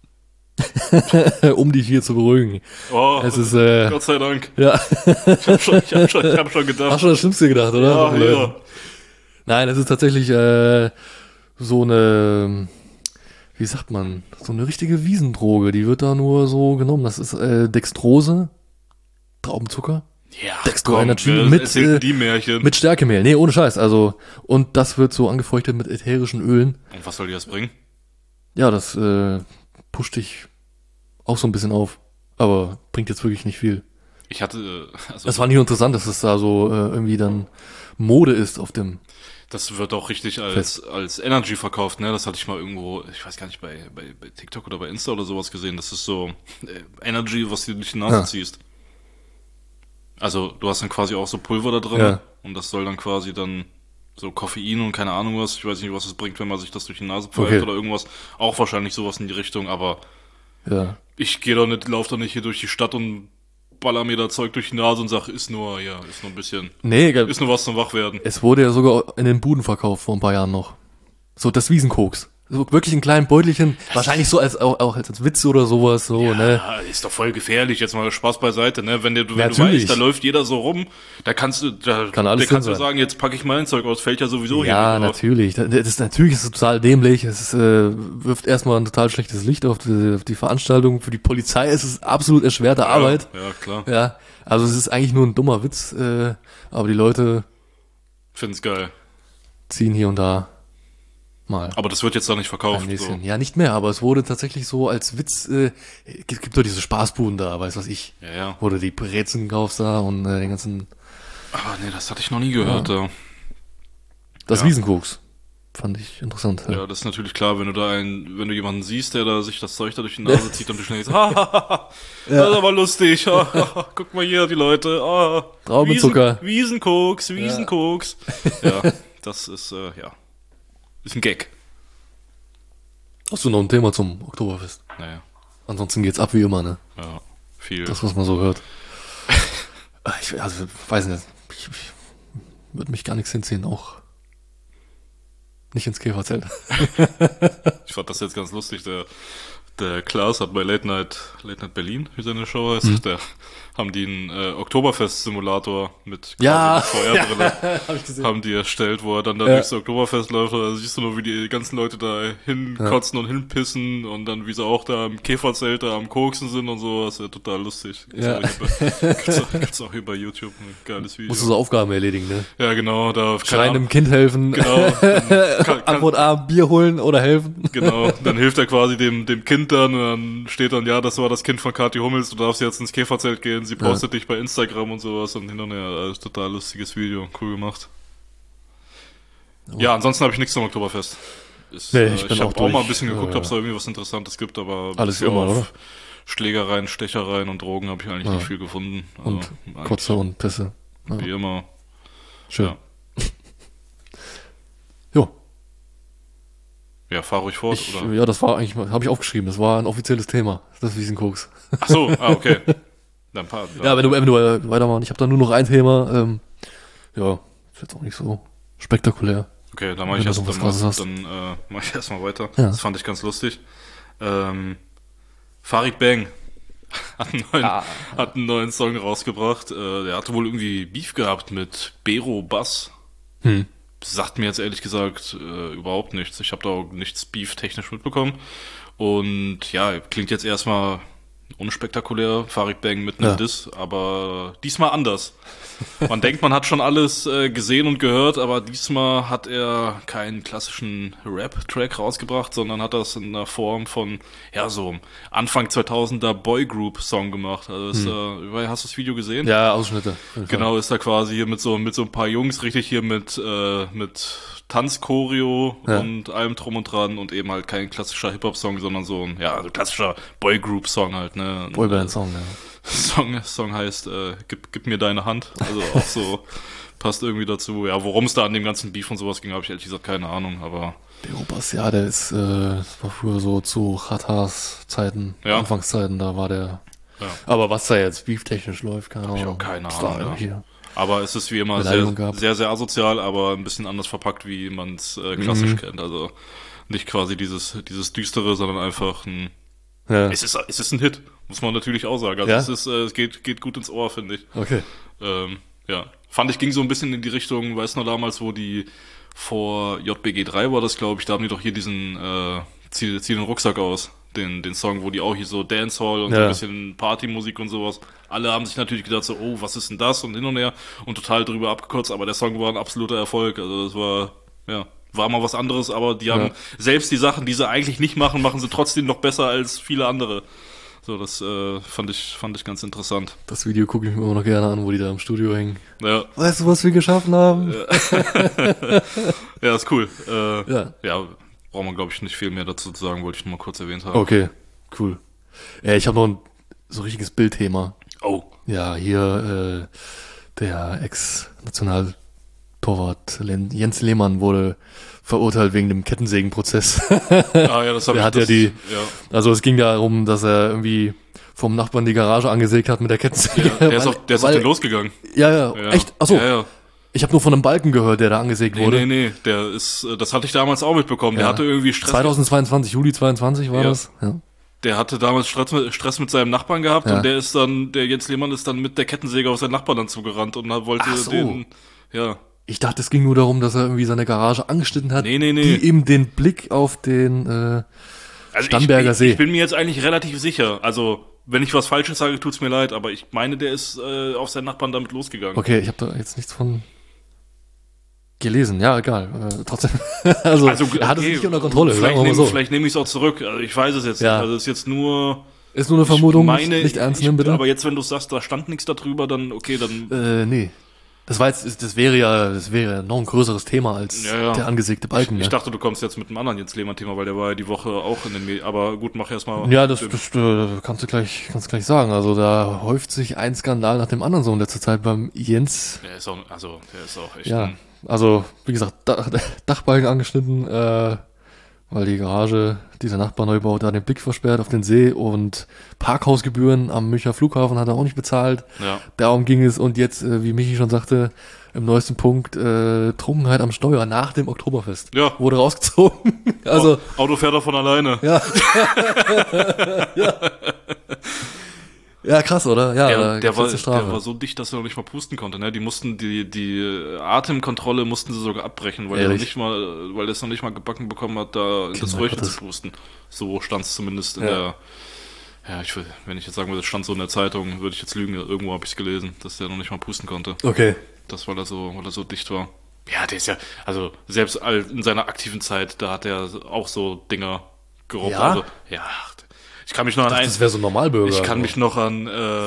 Um dich hier zu beruhigen. Oh, Es ist, Gott sei Dank. ja. Ich hab schon gedacht. Hast schon das Schlimmste gedacht, oder? Ja. Nein, es ist tatsächlich so eine, wie sagt man, so eine richtige Wiesendroge. Die wird da nur so genommen. Das ist Dextrose, Traubenzucker, Ja, Dextro komm, Energy wer mit, erzählt die Märchen. mit Stärkemehl. Nee, ohne Scheiß. Also, und das wird so angefeuchtet mit ätherischen Ölen. Und was soll die das bringen? Ja, das pusht dich auch so ein bisschen auf. Aber bringt jetzt wirklich nicht viel. Ich hatte, also Das war nicht interessant, dass es da so irgendwie dann Mode ist auf dem. Das wird auch richtig als Energy verkauft, ne? Das hatte ich mal irgendwo, ich weiß gar nicht, bei TikTok oder bei Insta oder sowas gesehen. Das ist so Energy, was du durch die Nase ziehst. Also du hast dann quasi auch so Pulver da drin und das soll dann quasi dann so Koffein und keine Ahnung was. Ich weiß nicht, was es bringt, wenn man sich das durch die Nase pfeift oder irgendwas. Auch wahrscheinlich sowas in die Richtung, aber ich laufe doch nicht hier durch die Stadt und baller mir da Zeug durch die Nase und sag, ist nur ein bisschen. Nee, ist nur was zum Wachwerden. Es wurde ja sogar in den Buden verkauft vor ein paar Jahren noch. So das Wiesenkoks. So wirklich in kleinen Beutelchen, wahrscheinlich so auch als Witz oder sowas, so, ja, ne? Ist doch voll gefährlich, jetzt mal Spaß beiseite, ne? Wenn du Natürlich. weißt, da läuft jeder so rum, da kannst du sagen, jetzt packe ich mein Zeug aus, fällt ja sowieso hier Ja, nicht drauf. natürlich. Natürlich ist es total dämlich. Es wirft erstmal ein total schlechtes Licht auf die Veranstaltung. Für die Polizei ist es absolut erschwerte Arbeit. Ja, klar. Ja, also es ist eigentlich nur ein dummer Witz, aber die Leute Find's geil. ziehen hier und da mal. Aber das wird jetzt da nicht verkauft. Ein bisschen. So. Ja, nicht mehr, aber es wurde tatsächlich so als Witz, gibt doch diese Spaßbuden da, weiß was ich. Ja. Wo du die Brezen kaufst da und den ganzen... Ah, nee, das hatte ich noch nie gehört. Ja. Das Wiesenkoks. Fand ich interessant. Ja, das ist natürlich klar, wenn du jemanden siehst, der da sich das Zeug da durch die Nase zieht und du schnell sagst, das ist aber lustig, guck mal hier, die Leute, Traubenzucker. Wiesenkoks. Ja, das ist, ist ein Gag. Hast du noch ein Thema zum Oktoberfest? Naja. Ansonsten geht's ab wie immer, ne? Ja, viel. Das, was man so hört. Ich weiß nicht, ich würde mich gar nichts hinziehen, auch nicht ins Käferzelt. Ich fand das jetzt ganz lustig. Der Klaas hat bei Late Night Berlin, wie seine Show heißt, da haben die einen Oktoberfest-Simulator mit Feuerbrille hab ich gesehen. haben die erstellt, wo er dann da durchs Oktoberfest läuft. Da siehst du nur, wie die ganzen Leute da hinkotzen und hinpissen und dann wie sie auch da im Käferzelt da am Koksen sind und so. Das ist ja total lustig. Gibt's auch hier bei YouTube ein geiles Video. Musst du so Aufgaben erledigen, ne? Ja, genau. Da Schreien dem Kind helfen. Genau. Antwort A, Bier holen oder helfen. Genau, dann hilft er quasi dem Kind dann und dann steht dann, das war das Kind von Kathi Hummels, du darfst jetzt ins Käferzelt gehen, sie postet dich bei Instagram und sowas und hin und her, das ist ein total lustiges Video, cool gemacht. Ja, ansonsten habe ich nichts zum Oktoberfest. Ich habe auch mal ein bisschen geguckt, ob es da irgendwie was Interessantes gibt, aber alles immer, oder? Schlägereien, Stechereien und Drogen habe ich eigentlich nicht viel gefunden. Also, und Kotze und Pisse. Wie immer. Schön. Ja. Jo. Ja, fahr ruhig fort, oder? Ja, das war eigentlich, habe ich aufgeschrieben, das war ein offizielles Thema, das Wiesenkoks. Ach so, okay. Dann ja, wenn du weitermachen, ich habe da nur noch ein Thema, ist jetzt auch nicht so spektakulär. Okay, dann mache ich erstmal weiter. Ja. Das fand ich ganz lustig. Farid Bang hat einen neuen Song rausgebracht. Der hatte wohl irgendwie Beef gehabt mit Bero Bass. Sagt mir jetzt ehrlich gesagt überhaupt nichts. Ich habe da auch nichts Beef-technisch mitbekommen. Und ja, klingt jetzt erstmal unspektakulär, Farid Bang mit einem Diss, aber diesmal anders. Man denkt, man hat schon alles gesehen und gehört, aber diesmal hat er keinen klassischen Rap-Track rausgebracht, sondern hat das in der Form von, so Anfang 2000er Boygroup-Song gemacht. Also hast du das Video gesehen? Ja, Ausschnitte. Genau, ist da quasi hier mit so ein paar Jungs richtig hier mit Tanzchoreo und allem drum und dran und eben halt kein klassischer Hip-Hop-Song, sondern so ein klassischer Boygroup-Song halt, ne? Boyband-Song, Song heißt Gib mir deine Hand, also auch so passt irgendwie dazu. Ja, worum es da an dem ganzen Beef und sowas ging, habe ich ehrlich gesagt keine Ahnung, aber Beropas, der ist, das war früher so zu Khatas Zeiten, Anfangszeiten, da war der. Ja. Aber was da jetzt beeftechnisch läuft, keine Ahnung. Ich auch keine Ahnung. Aber es ist wie immer sehr, sehr asozial, aber ein bisschen anders verpackt, wie man es klassisch kennt. Also nicht quasi dieses Düstere, sondern einfach es ist ein Hit, muss man natürlich auch sagen. Also es geht gut ins Ohr, finde ich. Okay. Fand ich, ging so ein bisschen in die Richtung, weiß noch damals, wo die vor JBG 3 war das, glaube ich, da haben die doch hier diesen Zieh den Rucksack aus, den Song, wo die auch hier so Dancehall und so ein bisschen Partymusik und sowas. Alle haben sich natürlich gedacht so, oh, was ist denn das und hin und her und total drüber abgekürzt, aber der Song war ein absoluter Erfolg. Also das war mal was anderes, aber die haben selbst die Sachen, die sie eigentlich nicht machen, machen sie trotzdem noch besser als viele andere. So, das fand ich ganz interessant. Das Video gucke ich mir immer noch gerne an, wo die da im Studio hängen. Ja, Weißt du, was wir geschaffen haben? ja, ist cool. Ja. Braucht man, glaube ich, nicht viel mehr dazu zu sagen, wollte ich nur mal kurz erwähnt haben. Okay, cool. Ich habe noch ein so richtiges Bildthema. Oh. Ja, hier der Ex-Nationaltorwart Jens Lehmann wurde verurteilt wegen dem Kettensägenprozess. Ja, das habe ich. Ja, also es ging darum, dass er irgendwie vom Nachbarn die Garage angesägt hat mit der Kettensäge. Der ist auf den losgegangen. Ja, echt? Achso. Ja. Ich habe nur von einem Balken gehört, der da angesägt wurde. Nee, das hatte ich damals auch mitbekommen. Der hatte irgendwie Stress. 2022, Juli 22 war das. Ja. Der hatte damals Stress mit seinem Nachbarn gehabt und der Jens Lehmann ist dann mit der Kettensäge auf seinen Nachbarn dann zugerannt und wollte den, ja. Ich dachte, es ging nur darum, dass er irgendwie seine Garage angeschnitten hat, Nee. die eben den Blick auf den Starnberger See. Ich bin mir jetzt eigentlich relativ sicher. Also, wenn ich was Falsches sage, tut's mir leid, aber ich meine, der ist auf seinen Nachbarn damit losgegangen. Okay, ich habe da jetzt nichts von gelesen. Ja, egal. Trotzdem. also er hat es nicht unter Kontrolle. Vielleicht nehme ich es auch zurück. Also, ich weiß es jetzt nicht. Also, es ist jetzt nur... Ist nur eine Vermutung, nicht ernst nehmen, bitte. Aber jetzt, wenn du sagst, da stand nichts darüber, dann okay, dann... Nee. Das wäre ja noch ein größeres Thema als der angesägte Balken. Ich dachte, du kommst jetzt mit einem anderen Jens Lehmann-Thema, weil der war ja die Woche auch in den Medien. Aber gut, mach erst mal. Ja, das kannst du gleich sagen. Also da häuft sich ein Skandal nach dem anderen so in letzter Zeit beim Jens. Der ist auch echt. Ja, also wie gesagt, Dachbalken angeschnitten, weil die Garage, dieser Nachbarneubau, da den Blick versperrt auf den See und Parkhausgebühren am Münchner Flughafen hat er auch nicht bezahlt. Ja. Darum ging es und jetzt, wie Michi schon sagte, im neuesten Punkt, Trunkenheit am Steuer nach dem Oktoberfest. Ja. Wurde rausgezogen. Also Auto fährt er von alleine. Ja. Ja, krass, oder? Ja, der war so dicht, dass er noch nicht mal pusten konnte. Ne? Die mussten die Atemkontrolle mussten sie sogar abbrechen, weil er es noch nicht mal gebacken bekommen hat, da in das Röhrchen zu pusten. So stand es zumindest in der. Ja, wenn ich jetzt sagen würde, es stand so in der Zeitung, würde ich jetzt lügen. Irgendwo habe ich es gelesen, dass der noch nicht mal pusten konnte. Okay. Das, weil er so dicht war. Ja, der ist ja, also selbst in seiner aktiven Zeit, da hat er auch so Dinger gerobbt. Ja? Also, ja. Ich kann mich noch das wäre so ein Normalbürger. Ich kann mich noch an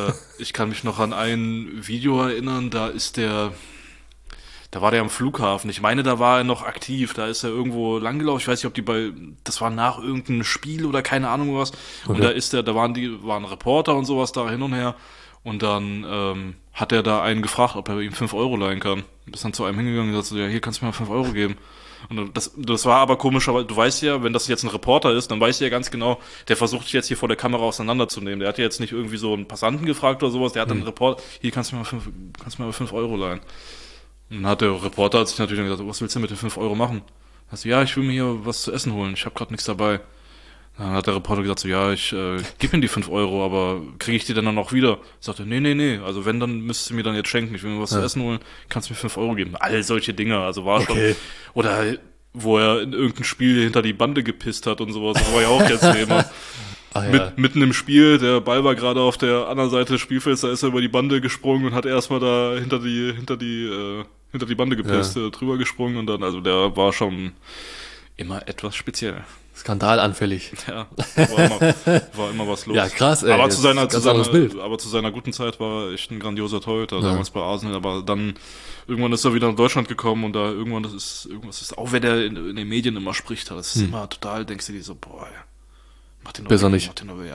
ein Video erinnern, da war der am Flughafen. Ich meine, da war er noch aktiv, da ist er irgendwo langgelaufen. Ich weiß nicht, das war nach irgendeinem Spiel oder keine Ahnung was. Okay. Und da waren Reporter und sowas da hin und her. Und dann hat er da einen gefragt, ob er ihm 5 Euro leihen kann. Ist dann zu einem hingegangen und gesagt so, ja, hier kannst du mir mal 5 Euro geben. Und das war aber komisch, aber du weißt ja, wenn das jetzt ein Reporter ist, dann weißt du ja ganz genau, der versucht jetzt hier vor der Kamera auseinanderzunehmen. Der hat ja jetzt nicht irgendwie so einen Passanten gefragt oder sowas, der hat einen Reporter, hier kannst du mir mal 5 Euro leihen. Und dann hat der Reporter sich natürlich gesagt, was willst du mit den 5 Euro machen? Also, ja, ich will mir hier was zu essen holen, ich habe gerade nichts dabei. Dann hat der Reporter gesagt so, ja, ich gebe ihm die 5 Euro, aber kriege ich die denn dann auch wieder? Ich sagte, nee, also wenn, dann müsstest du mir dann jetzt schenken, ich will mir was zu essen holen, kannst du mir 5 Euro geben. All solche Dinge, also war schon, oder wo er in irgendein Spiel hinter die Bande gepisst hat und sowas, das war ja auch jetzt Thema. Mitten im Spiel, der Ball war gerade auf der anderen Seite des Spielfelds, da ist er über die Bande gesprungen und hat erstmal da hinter die Bande gepisst, drüber gesprungen und dann, also der war schon immer etwas speziell. Skandalanfällig. Ja, war immer was los. Ja, krass, ey. Aber zu seiner guten Zeit war er echt ein grandioser Torhüter, damals bei Arsenal, aber dann irgendwann ist er wieder nach Deutschland gekommen und da irgendwas ist, auch wenn er in den Medien immer spricht, das ist immer total, denkst du dir so, boah, mach den besser nicht.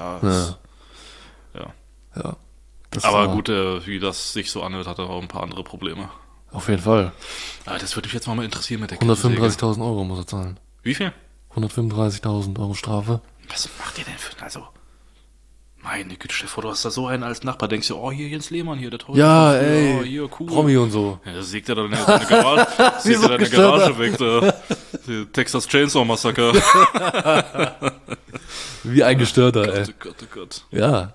Ja. Aber gut, wie das sich so anhört, hat er auch ein paar andere Probleme. Auf jeden Fall. Aber das würde mich jetzt mal interessieren mit der 135.000 Euro muss er zahlen. Wie viel? 135.000 Euro Strafe. Was macht ihr denn meine Güte, stell dir vor, du hast da so einen als Nachbar, denkst du, oh, hier Jens Lehmann, hier, der Torhüter. Ja, ey, hier, cool. Promi und so. Ja, das sägt er dann in deine Garage, weg, da. Die Texas Chainsaw Massacre. Wie ein Gestörter, ey. Oh Gott. Ja.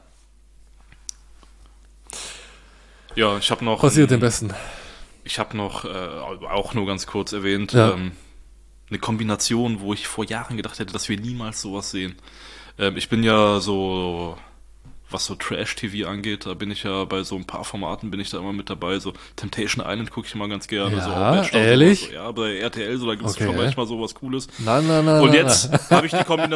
Ja, ich habe noch... Passiert dem Besten. Ich habe noch, auch nur ganz kurz erwähnt, ja. Eine Kombination, wo ich vor Jahren gedacht hätte, dass wir niemals sowas sehen. Ich bin ja so was so Trash-TV angeht, da bin ich ja bei so ein paar Formaten bin ich da immer mit dabei. So Temptation Island gucke ich immer ganz gerne. Ja, so Bachelor, ehrlich? So, ja, bei RTL, so, da gibt es Okay. schon manchmal so was Cooles. Nein. Und jetzt habe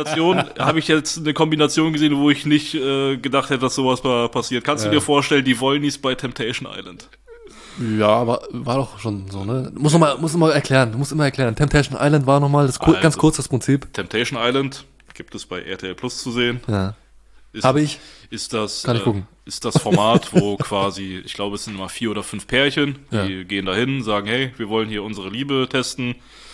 ich jetzt eine Kombination gesehen, wo ich nicht gedacht hätte, dass sowas passiert. Kannst du dir vorstellen, die Wollnies bei Temptation Island? Ja, aber war doch schon so, ne? Du musst immer erklären. Temptation Island war nochmal ganz kurz das Prinzip. Temptation Island gibt es bei RTL Plus zu sehen. Ja. Habe ich. Kann ich gucken. Ist das Format, wo quasi, ich glaube, es sind immer 4 oder 5 Pärchen, die gehen dahin, sagen, hey, wir wollen hier unsere Liebe testen.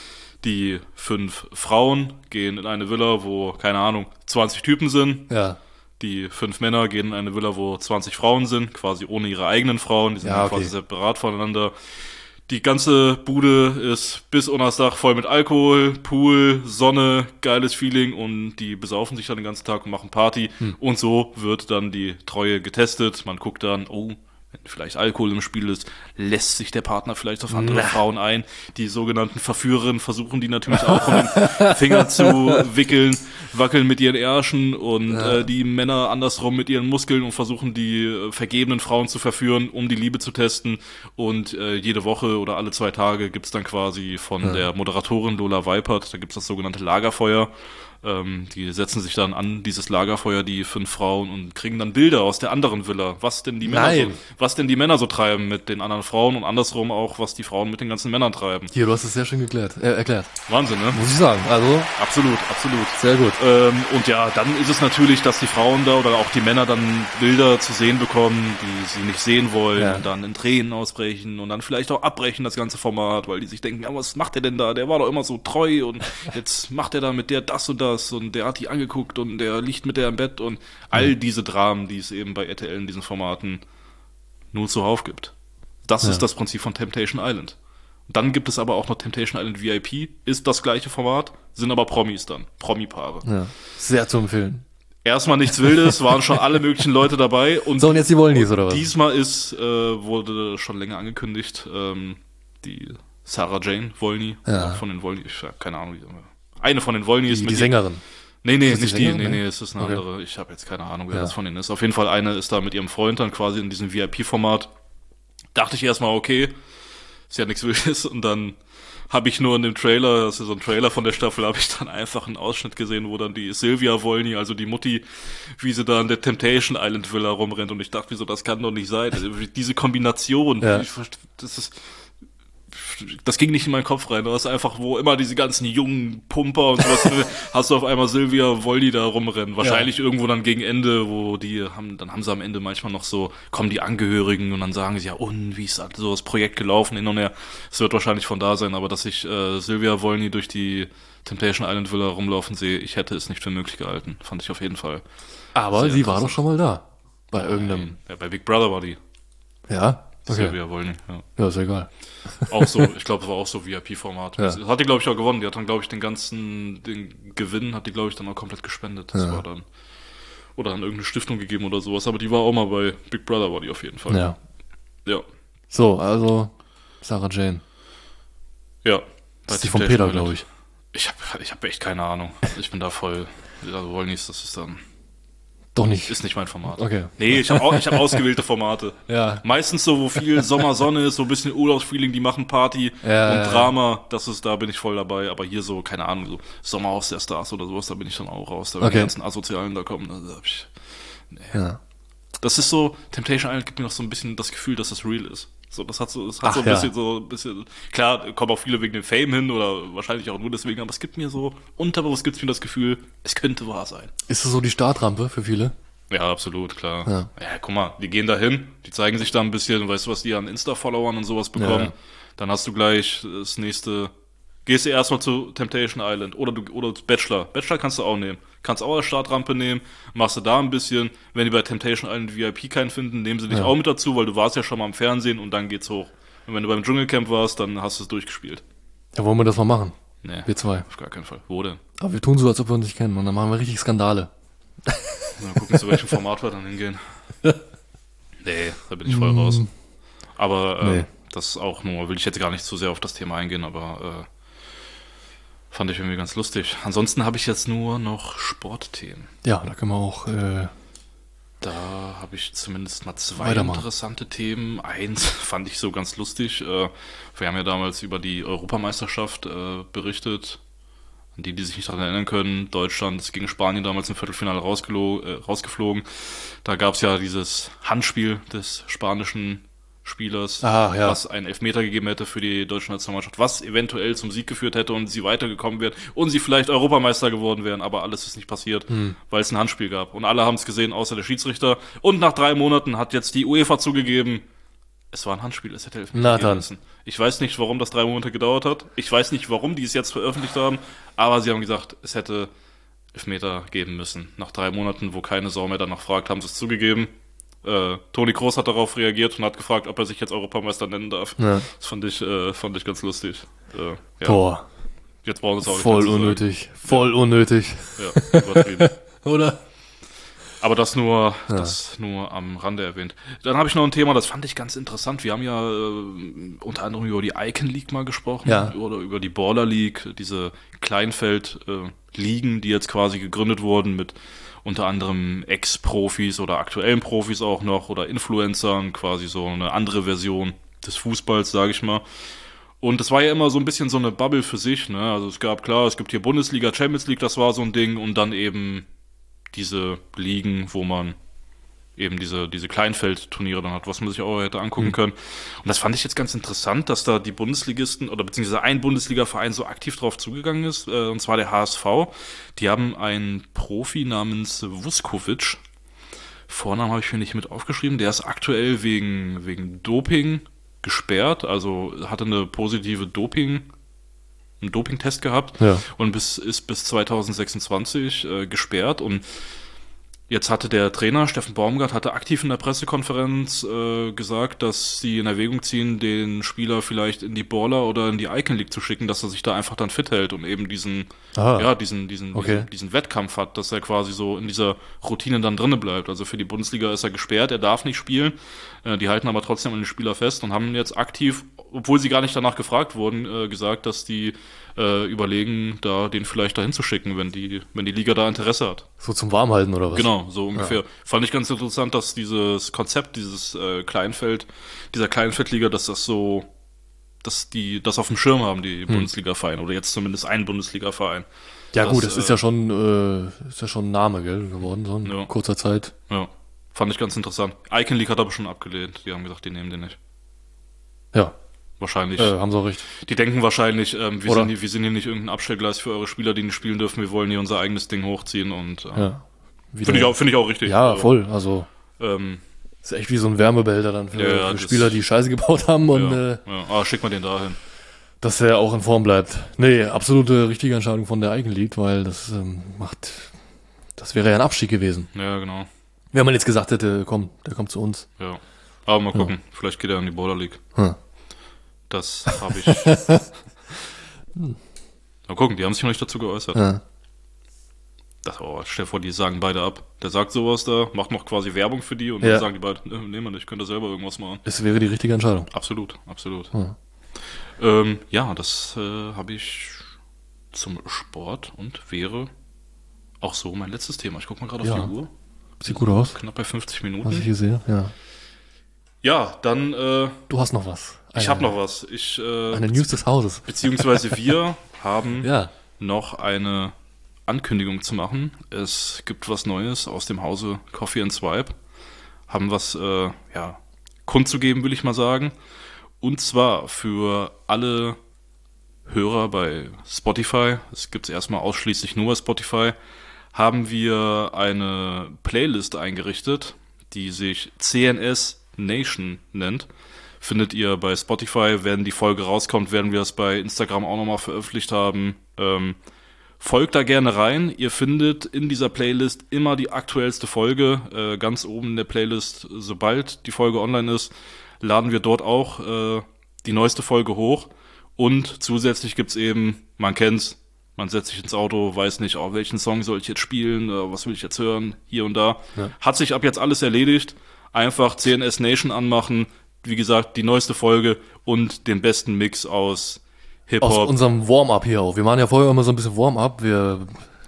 Die 5 Frauen gehen in eine Villa, wo, keine Ahnung, 20 Typen sind. Ja. Die 5 Männer gehen in eine Villa, wo 20 Frauen sind, quasi ohne ihre eigenen Frauen. Die sind quasi separat voneinander. Die ganze Bude ist bis unter das Dach voll mit Alkohol, Pool, Sonne, geiles Feeling und die besaufen sich dann den ganzen Tag und machen Party. Und so wird dann die Treue getestet. Man guckt dann, wenn vielleicht Alkohol im Spiel ist, lässt sich der Partner vielleicht auf andere Frauen ein. Die sogenannten Verführerinnen versuchen die natürlich auch um den Finger zu wickeln, wackeln mit ihren Ärschen und die Männer andersrum mit ihren Muskeln und versuchen die vergebenen Frauen zu verführen, um die Liebe zu testen. Und jede Woche oder alle 2 Tage gibt's dann quasi von der Moderatorin Lola Weipert, da gibt's das sogenannte Lagerfeuer. Die setzen sich dann an dieses Lagerfeuer, die 5 Frauen, und kriegen dann Bilder aus der anderen Villa, was denn die Männer so treiben mit den anderen Frauen und andersrum auch, was die Frauen mit den ganzen Männern treiben. Hier, du hast es sehr schön erklärt. Wahnsinn, ne? Muss ich sagen. Also Absolut. sehr gut. Und ja, dann ist es natürlich, dass die Frauen da oder auch die Männer dann Bilder zu sehen bekommen, die sie nicht sehen wollen und dann in Tränen ausbrechen und dann vielleicht auch abbrechen, das ganze Format, weil die sich denken, ja, was macht der denn da? Der war doch immer so treu und jetzt macht er da mit der das und das und der hat die angeguckt und der liegt mit der im Bett und all diese Dramen, die es eben bei RTL in diesen Formaten nur zuhauf gibt. Das ist das Prinzip von Temptation Island. Dann gibt es aber auch noch Temptation Island VIP, ist das gleiche Format, sind aber Promis dann, Promi-Paare. Ja. Sehr zu empfehlen. Erstmal nichts Wildes, waren schon alle möglichen Leute dabei. Und so, und jetzt die Wollnies, oder was? Diesmal wurde schon länger angekündigt, die Sarah Jane Wollny, von den Wollny, ich habe keine Ahnung, eine von den Wollnys. Die Sängerin. Nee, nicht nicht die die. Sängerin? Nee, es ist eine andere. Ich habe jetzt keine Ahnung, wer das von denen ist. Auf jeden Fall eine ist da mit ihrem Freund dann quasi in diesem VIP-Format. Dachte ich erstmal, okay, ist ja nichts Wildes. Und dann habe ich nur in dem Trailer, das ist so ein Trailer von der Staffel, habe ich dann einfach einen Ausschnitt gesehen, wo dann die Sylvia Wollny, also die Mutti, wie sie da in der Temptation Island Villa rumrennt. Und ich dachte mir so, das kann doch nicht sein. Also, diese Kombination, das ging nicht in meinen Kopf rein. Du hast einfach, wo immer diese ganzen jungen Pumper und sowas, hast du auf einmal Sylvia Wollny da rumrennen. Wahrscheinlich irgendwo dann gegen Ende, dann haben sie am Ende manchmal noch so, kommen die Angehörigen und dann sagen sie, ja, und wie ist so das Projekt gelaufen hin und her. Es wird wahrscheinlich von da sein, aber dass ich Sylvia Wollny durch die Temptation Island Villa rumlaufen sehe, ich hätte es nicht für möglich gehalten. Fand ich auf jeden Fall. Aber sie war doch schon mal da. Bei irgendeinem. Ja, bei Big Brother war die. Ja? Okay. Sylvia Wollny, Ja, ist egal. Auch so, ich glaube, es war auch so VIP-Format. Das hat die, glaube ich, auch gewonnen. Die hat dann, glaube ich, den Gewinn hat die, glaube ich, dann auch komplett gespendet. Das war dann, oder an irgendeine Stiftung gegeben oder sowas. Aber die war auch mal bei Big Brother, war die auf jeden Fall. Ja. Ja. So, also, Sarah Jane. Ja. Das ist die von Peter, glaube ich. Ich hab echt keine Ahnung. Ich bin da voll, also Wollnies, das ist dann... Doch nicht. Ist nicht mein Format. Okay. Nee, ich hab ausgewählte Formate. Ja. Meistens so, wo viel Sommersonne ist, so ein bisschen Urlaubsfeeling, die machen Party und Drama, da bin ich voll dabei. Aber hier so, keine Ahnung, so Sommerhaus der Stars oder sowas, da bin ich dann auch raus. Da wenn die ganzen Asozialen da kommen, da hab ich... Nee. Ja. Das ist so, Temptation Island gibt mir noch so ein bisschen das Gefühl, dass das real ist. So, das hat so ein bisschen, klar, kommen auch viele wegen dem Fame hin oder wahrscheinlich auch nur deswegen, aber es gibt mir so, unterbewusst gibt es mir das Gefühl, es könnte wahr sein. Ist das so die Startrampe für viele? Ja, absolut, klar. Ja, guck mal, die gehen da hin, die zeigen sich da ein bisschen, weißt du, was die an Insta-Followern und sowas bekommen, dann hast du gleich das nächste, gehst du erstmal zu Temptation Island oder Bachelor. Bachelor kannst du auch nehmen. Kannst auch als Startrampe nehmen, machst du da ein bisschen. Wenn die bei Temptation Island VIP keinen finden, nehmen sie dich auch mit dazu, weil du warst ja schon mal im Fernsehen und dann geht's hoch. Und wenn du beim Dschungelcamp warst, dann hast du es durchgespielt. Ja, wollen wir das mal machen? Nee. Wir zwei. Auf gar keinen Fall. Wo denn? Aber wir tun so, als ob wir uns nicht kennen und dann machen wir richtig Skandale. Mal gucken, zu welchem Format wir dann hingehen. Nee, da bin ich voll raus. Aber das ist auch nur, will ich jetzt gar nicht zu sehr auf das Thema eingehen, aber fand ich irgendwie ganz lustig. Ansonsten habe ich jetzt nur noch Sportthemen. Ja, da können wir auch Da habe ich zumindest mal zwei Weitermachen. interessante Themen. Eins fand ich so ganz lustig. Wir haben ja damals über die Europameisterschaft berichtet. An die sich nicht daran erinnern können. Deutschland ist gegen Spanien damals im Viertelfinale rausgeflogen. Da gab es ja dieses Handspiel des spanischen Spielers, was einen Elfmeter gegeben hätte für die deutsche Nationalmannschaft, was eventuell zum Sieg geführt hätte und sie weitergekommen wären und sie vielleicht Europameister geworden wären, aber alles ist nicht passiert, weil es ein Handspiel gab. Und alle haben es gesehen, außer der Schiedsrichter. Und nach 3 Monaten hat jetzt die UEFA zugegeben, es war ein Handspiel, es hätte Elfmeter geben müssen. Ich weiß nicht, warum das 3 Monate gedauert hat. Ich weiß nicht, warum die es jetzt veröffentlicht haben, aber sie haben gesagt, es hätte Elfmeter geben müssen. Nach 3 Monaten, wo keine Sau mehr danach fragt, haben sie es zugegeben. Toni Kroos hat darauf reagiert und hat gefragt, ob er sich jetzt Europameister nennen darf. Ja. Das fand ich ganz lustig. Ja. Boah. Jetzt brauchen wir es auch nicht. Voll unnötig. Voll unnötig. Ja, übertrieben. Oder? Aber das nur am Rande erwähnt. Dann habe ich noch ein Thema, das fand ich ganz interessant. Wir haben ja unter anderem über die Icon League mal gesprochen oder über die Baller League, diese Kleinfeld-Ligen, die jetzt quasi gegründet wurden mit unter anderem Ex-Profis oder aktuellen Profis auch noch oder Influencern, quasi so eine andere Version des Fußballs, sage ich mal. Und das war ja immer so ein bisschen so eine Bubble für sich, ne? Also es gibt hier Bundesliga, Champions League, das war so ein Ding und dann eben diese Ligen, wo man eben diese Kleinfeldturniere dann hat, was man sich auch hätte angucken können. Und das fand ich jetzt ganz interessant, dass da die Bundesligisten oder beziehungsweise ein Bundesliga-Verein so aktiv drauf zugegangen ist, und zwar der HSV. Die haben einen Profi namens Vuskovic. Vornamen habe ich mir nicht mit aufgeschrieben. Der ist aktuell wegen Doping gesperrt, also hatte eine positive einen Dopingtest gehabt und ist bis 2026 gesperrt. Und jetzt hatte der Trainer, Steffen Baumgart, aktiv in der Pressekonferenz gesagt, dass sie in Erwägung ziehen, den Spieler vielleicht in die Baller oder in die Icon League zu schicken, dass er sich da einfach dann fit hält und eben diesen Wettkampf hat, dass er quasi so in dieser Routine dann drinnen bleibt. Also für die Bundesliga ist er gesperrt, er darf nicht spielen. Die halten aber trotzdem an den Spieler fest und haben jetzt aktiv, obwohl sie gar nicht danach gefragt wurden, gesagt, dass die überlegen, da den vielleicht dahin zu schicken, wenn die Liga da Interesse hat. So zum Warmhalten oder was? Genau, so ungefähr. Ja. Fand ich ganz interessant, dass dieses Konzept, dieser Kleinfeldliga, dass das so, dass die das auf dem Schirm haben, die Bundesliga-Vereine, oder jetzt zumindest ein Bundesliga-Verein. Ja gut, das ist ja schon ein Name, gell, geworden, so in kurzer Zeit. Ja, fand ich ganz interessant. Icon League hat aber schon abgelehnt, die haben gesagt, die nehmen den nicht. Ja. Wahrscheinlich. Haben sie auch recht. Die denken wahrscheinlich, wir sind hier nicht irgendein Abstellgleis für eure Spieler, die nicht spielen dürfen, wir wollen hier unser eigenes Ding hochziehen und finde ich auch richtig. Ja, voll, also ist echt wie so ein Wärmebehälter dann für Spieler, die Scheiße gebaut haben und schick mal den dahin. Dass der auch in Form bleibt. Nee, absolute richtige Entscheidung von der Icon League, weil das wäre ja ein Abstieg gewesen. Ja, genau. Wenn man jetzt gesagt hätte, komm, der kommt zu uns. Ja, aber mal gucken, vielleicht geht er in die Baller League. Das habe ich. Mal gucken, die haben sich noch nicht dazu geäußert. Ja. Stell dir vor, die sagen beide ab. Der sagt sowas da, macht noch quasi Werbung für die und dann sagen die beiden, nehmen wir nicht, könnt ihr selber irgendwas machen. Es wäre die richtige Entscheidung. Absolut. Das habe ich zum Sport und wäre auch so mein letztes Thema. Ich gucke mal gerade auf die Uhr. Sieht gut aus. Knapp bei 50 Minuten. Was ich hier sehe, ja. Ja, dann... du hast noch was. Ich habe noch was. Eine News des Hauses. Beziehungsweise wir haben noch eine Ankündigung zu machen. Es gibt was Neues aus dem Hause Coffee and Swipe. Haben was kundzugeben, will ich mal sagen. Und zwar für alle Hörer bei Spotify, es gibt es erstmal ausschließlich nur bei Spotify, haben wir eine Playlist eingerichtet, die sich CNS Nation nennt. Findet ihr bei Spotify, wenn die Folge rauskommt, werden wir das bei Instagram auch nochmal veröffentlicht haben. Folgt da gerne rein. Ihr findet in dieser Playlist immer die aktuellste Folge. Ganz oben in der Playlist, sobald die Folge online ist, laden wir dort auch die neueste Folge hoch. Und zusätzlich gibt's eben, man kennt's, man setzt sich ins Auto, weiß nicht, welchen Song soll ich jetzt spielen, was will ich jetzt hören, hier und da. Ja. Hat sich ab jetzt alles erledigt. Einfach CNS Nation anmachen. Wie gesagt, die neueste Folge und den besten Mix aus Hip-Hop. Aus unserem Warm-Up hier auch. Wir machen ja vorher immer so ein bisschen Warm-Up. Wir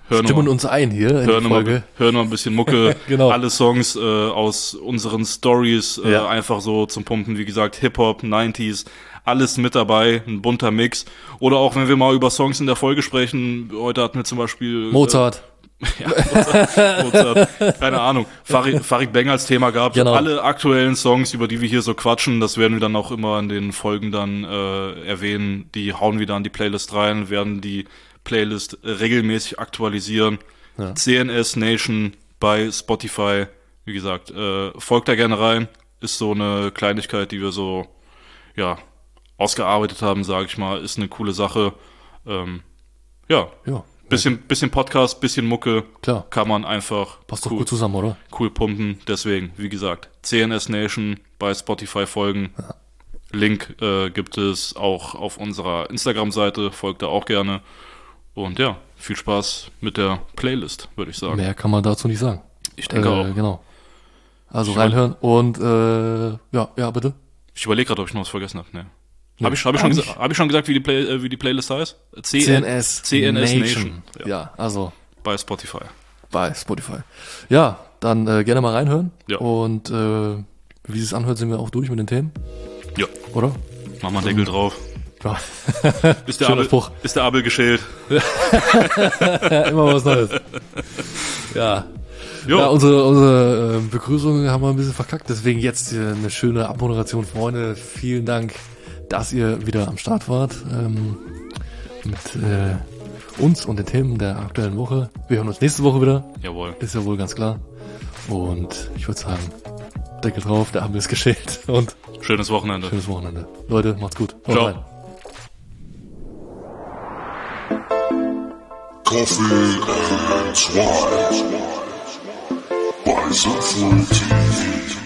stimmen uns ein hier in die Folge. Hören wir ein bisschen Mucke, Genau. alle Songs aus unseren Stories Ja. einfach so zum Pumpen, wie gesagt, Hip-Hop, 90s, alles mit dabei, ein bunter Mix. Oder auch, wenn wir mal über Songs in der Folge sprechen, heute hatten wir zum Beispiel Mozart. Mozart, keine Ahnung, Farid Bang als Thema gehabt. Genau. Alle aktuellen Songs, über die wir hier so quatschen, das werden wir dann auch immer in den Folgen dann erwähnen. Die hauen wir dann in die Playlist rein, werden die Playlist regelmäßig aktualisieren. Ja. CNS Nation bei Spotify, wie gesagt, folgt da gerne rein. Ist so eine Kleinigkeit, die wir so, ja, ausgearbeitet haben, sage ich mal. Ist eine coole Sache. Ja. Bisschen Podcast, bisschen Mucke, Klar. kann man einfach Passt doch gut zusammen, oder? cool pumpen. Deswegen, wie gesagt, CNS Nation bei Spotify folgen. Ja. Link gibt es auch auf unserer Instagram-Seite, folgt da auch gerne. Und ja, viel Spaß mit der Playlist, würde ich sagen. Mehr kann man dazu nicht sagen. Ich denke auch. Genau. Also Ich reinhören und ja, bitte. Ich überlege gerade, ob ich noch was vergessen habe. Nee. Nee, Habe ich schon gesagt, wie die Playlist heißt? CNS Nation. Ja, also Bei Spotify. bei Spotify. Ja, dann gerne mal reinhören. Ja. Und wie es anhört, sind wir auch durch mit den Themen, Ja, oder? mach mal einen Deckel drauf. Ja. Ist Schöner Spruch. der Abel geschält? Immer was Neues. Ja. Jo. Ja, unsere Begrüßung haben wir ein bisschen verkackt, deswegen jetzt hier eine schöne Abmoderation, Freunde. Vielen Dank, dass ihr wieder am Start wart mit uns und den Themen der aktuellen Woche. Wir hören uns nächste Woche wieder, Jawohl. ist ja wohl ganz klar. Und ich würde sagen, Deckel drauf, der Abend ist geschält und Schönes Wochenende. schönes Wochenende. Leute, macht's gut. Haut Ciao. rein. Coffee and Swine by Soulful TV.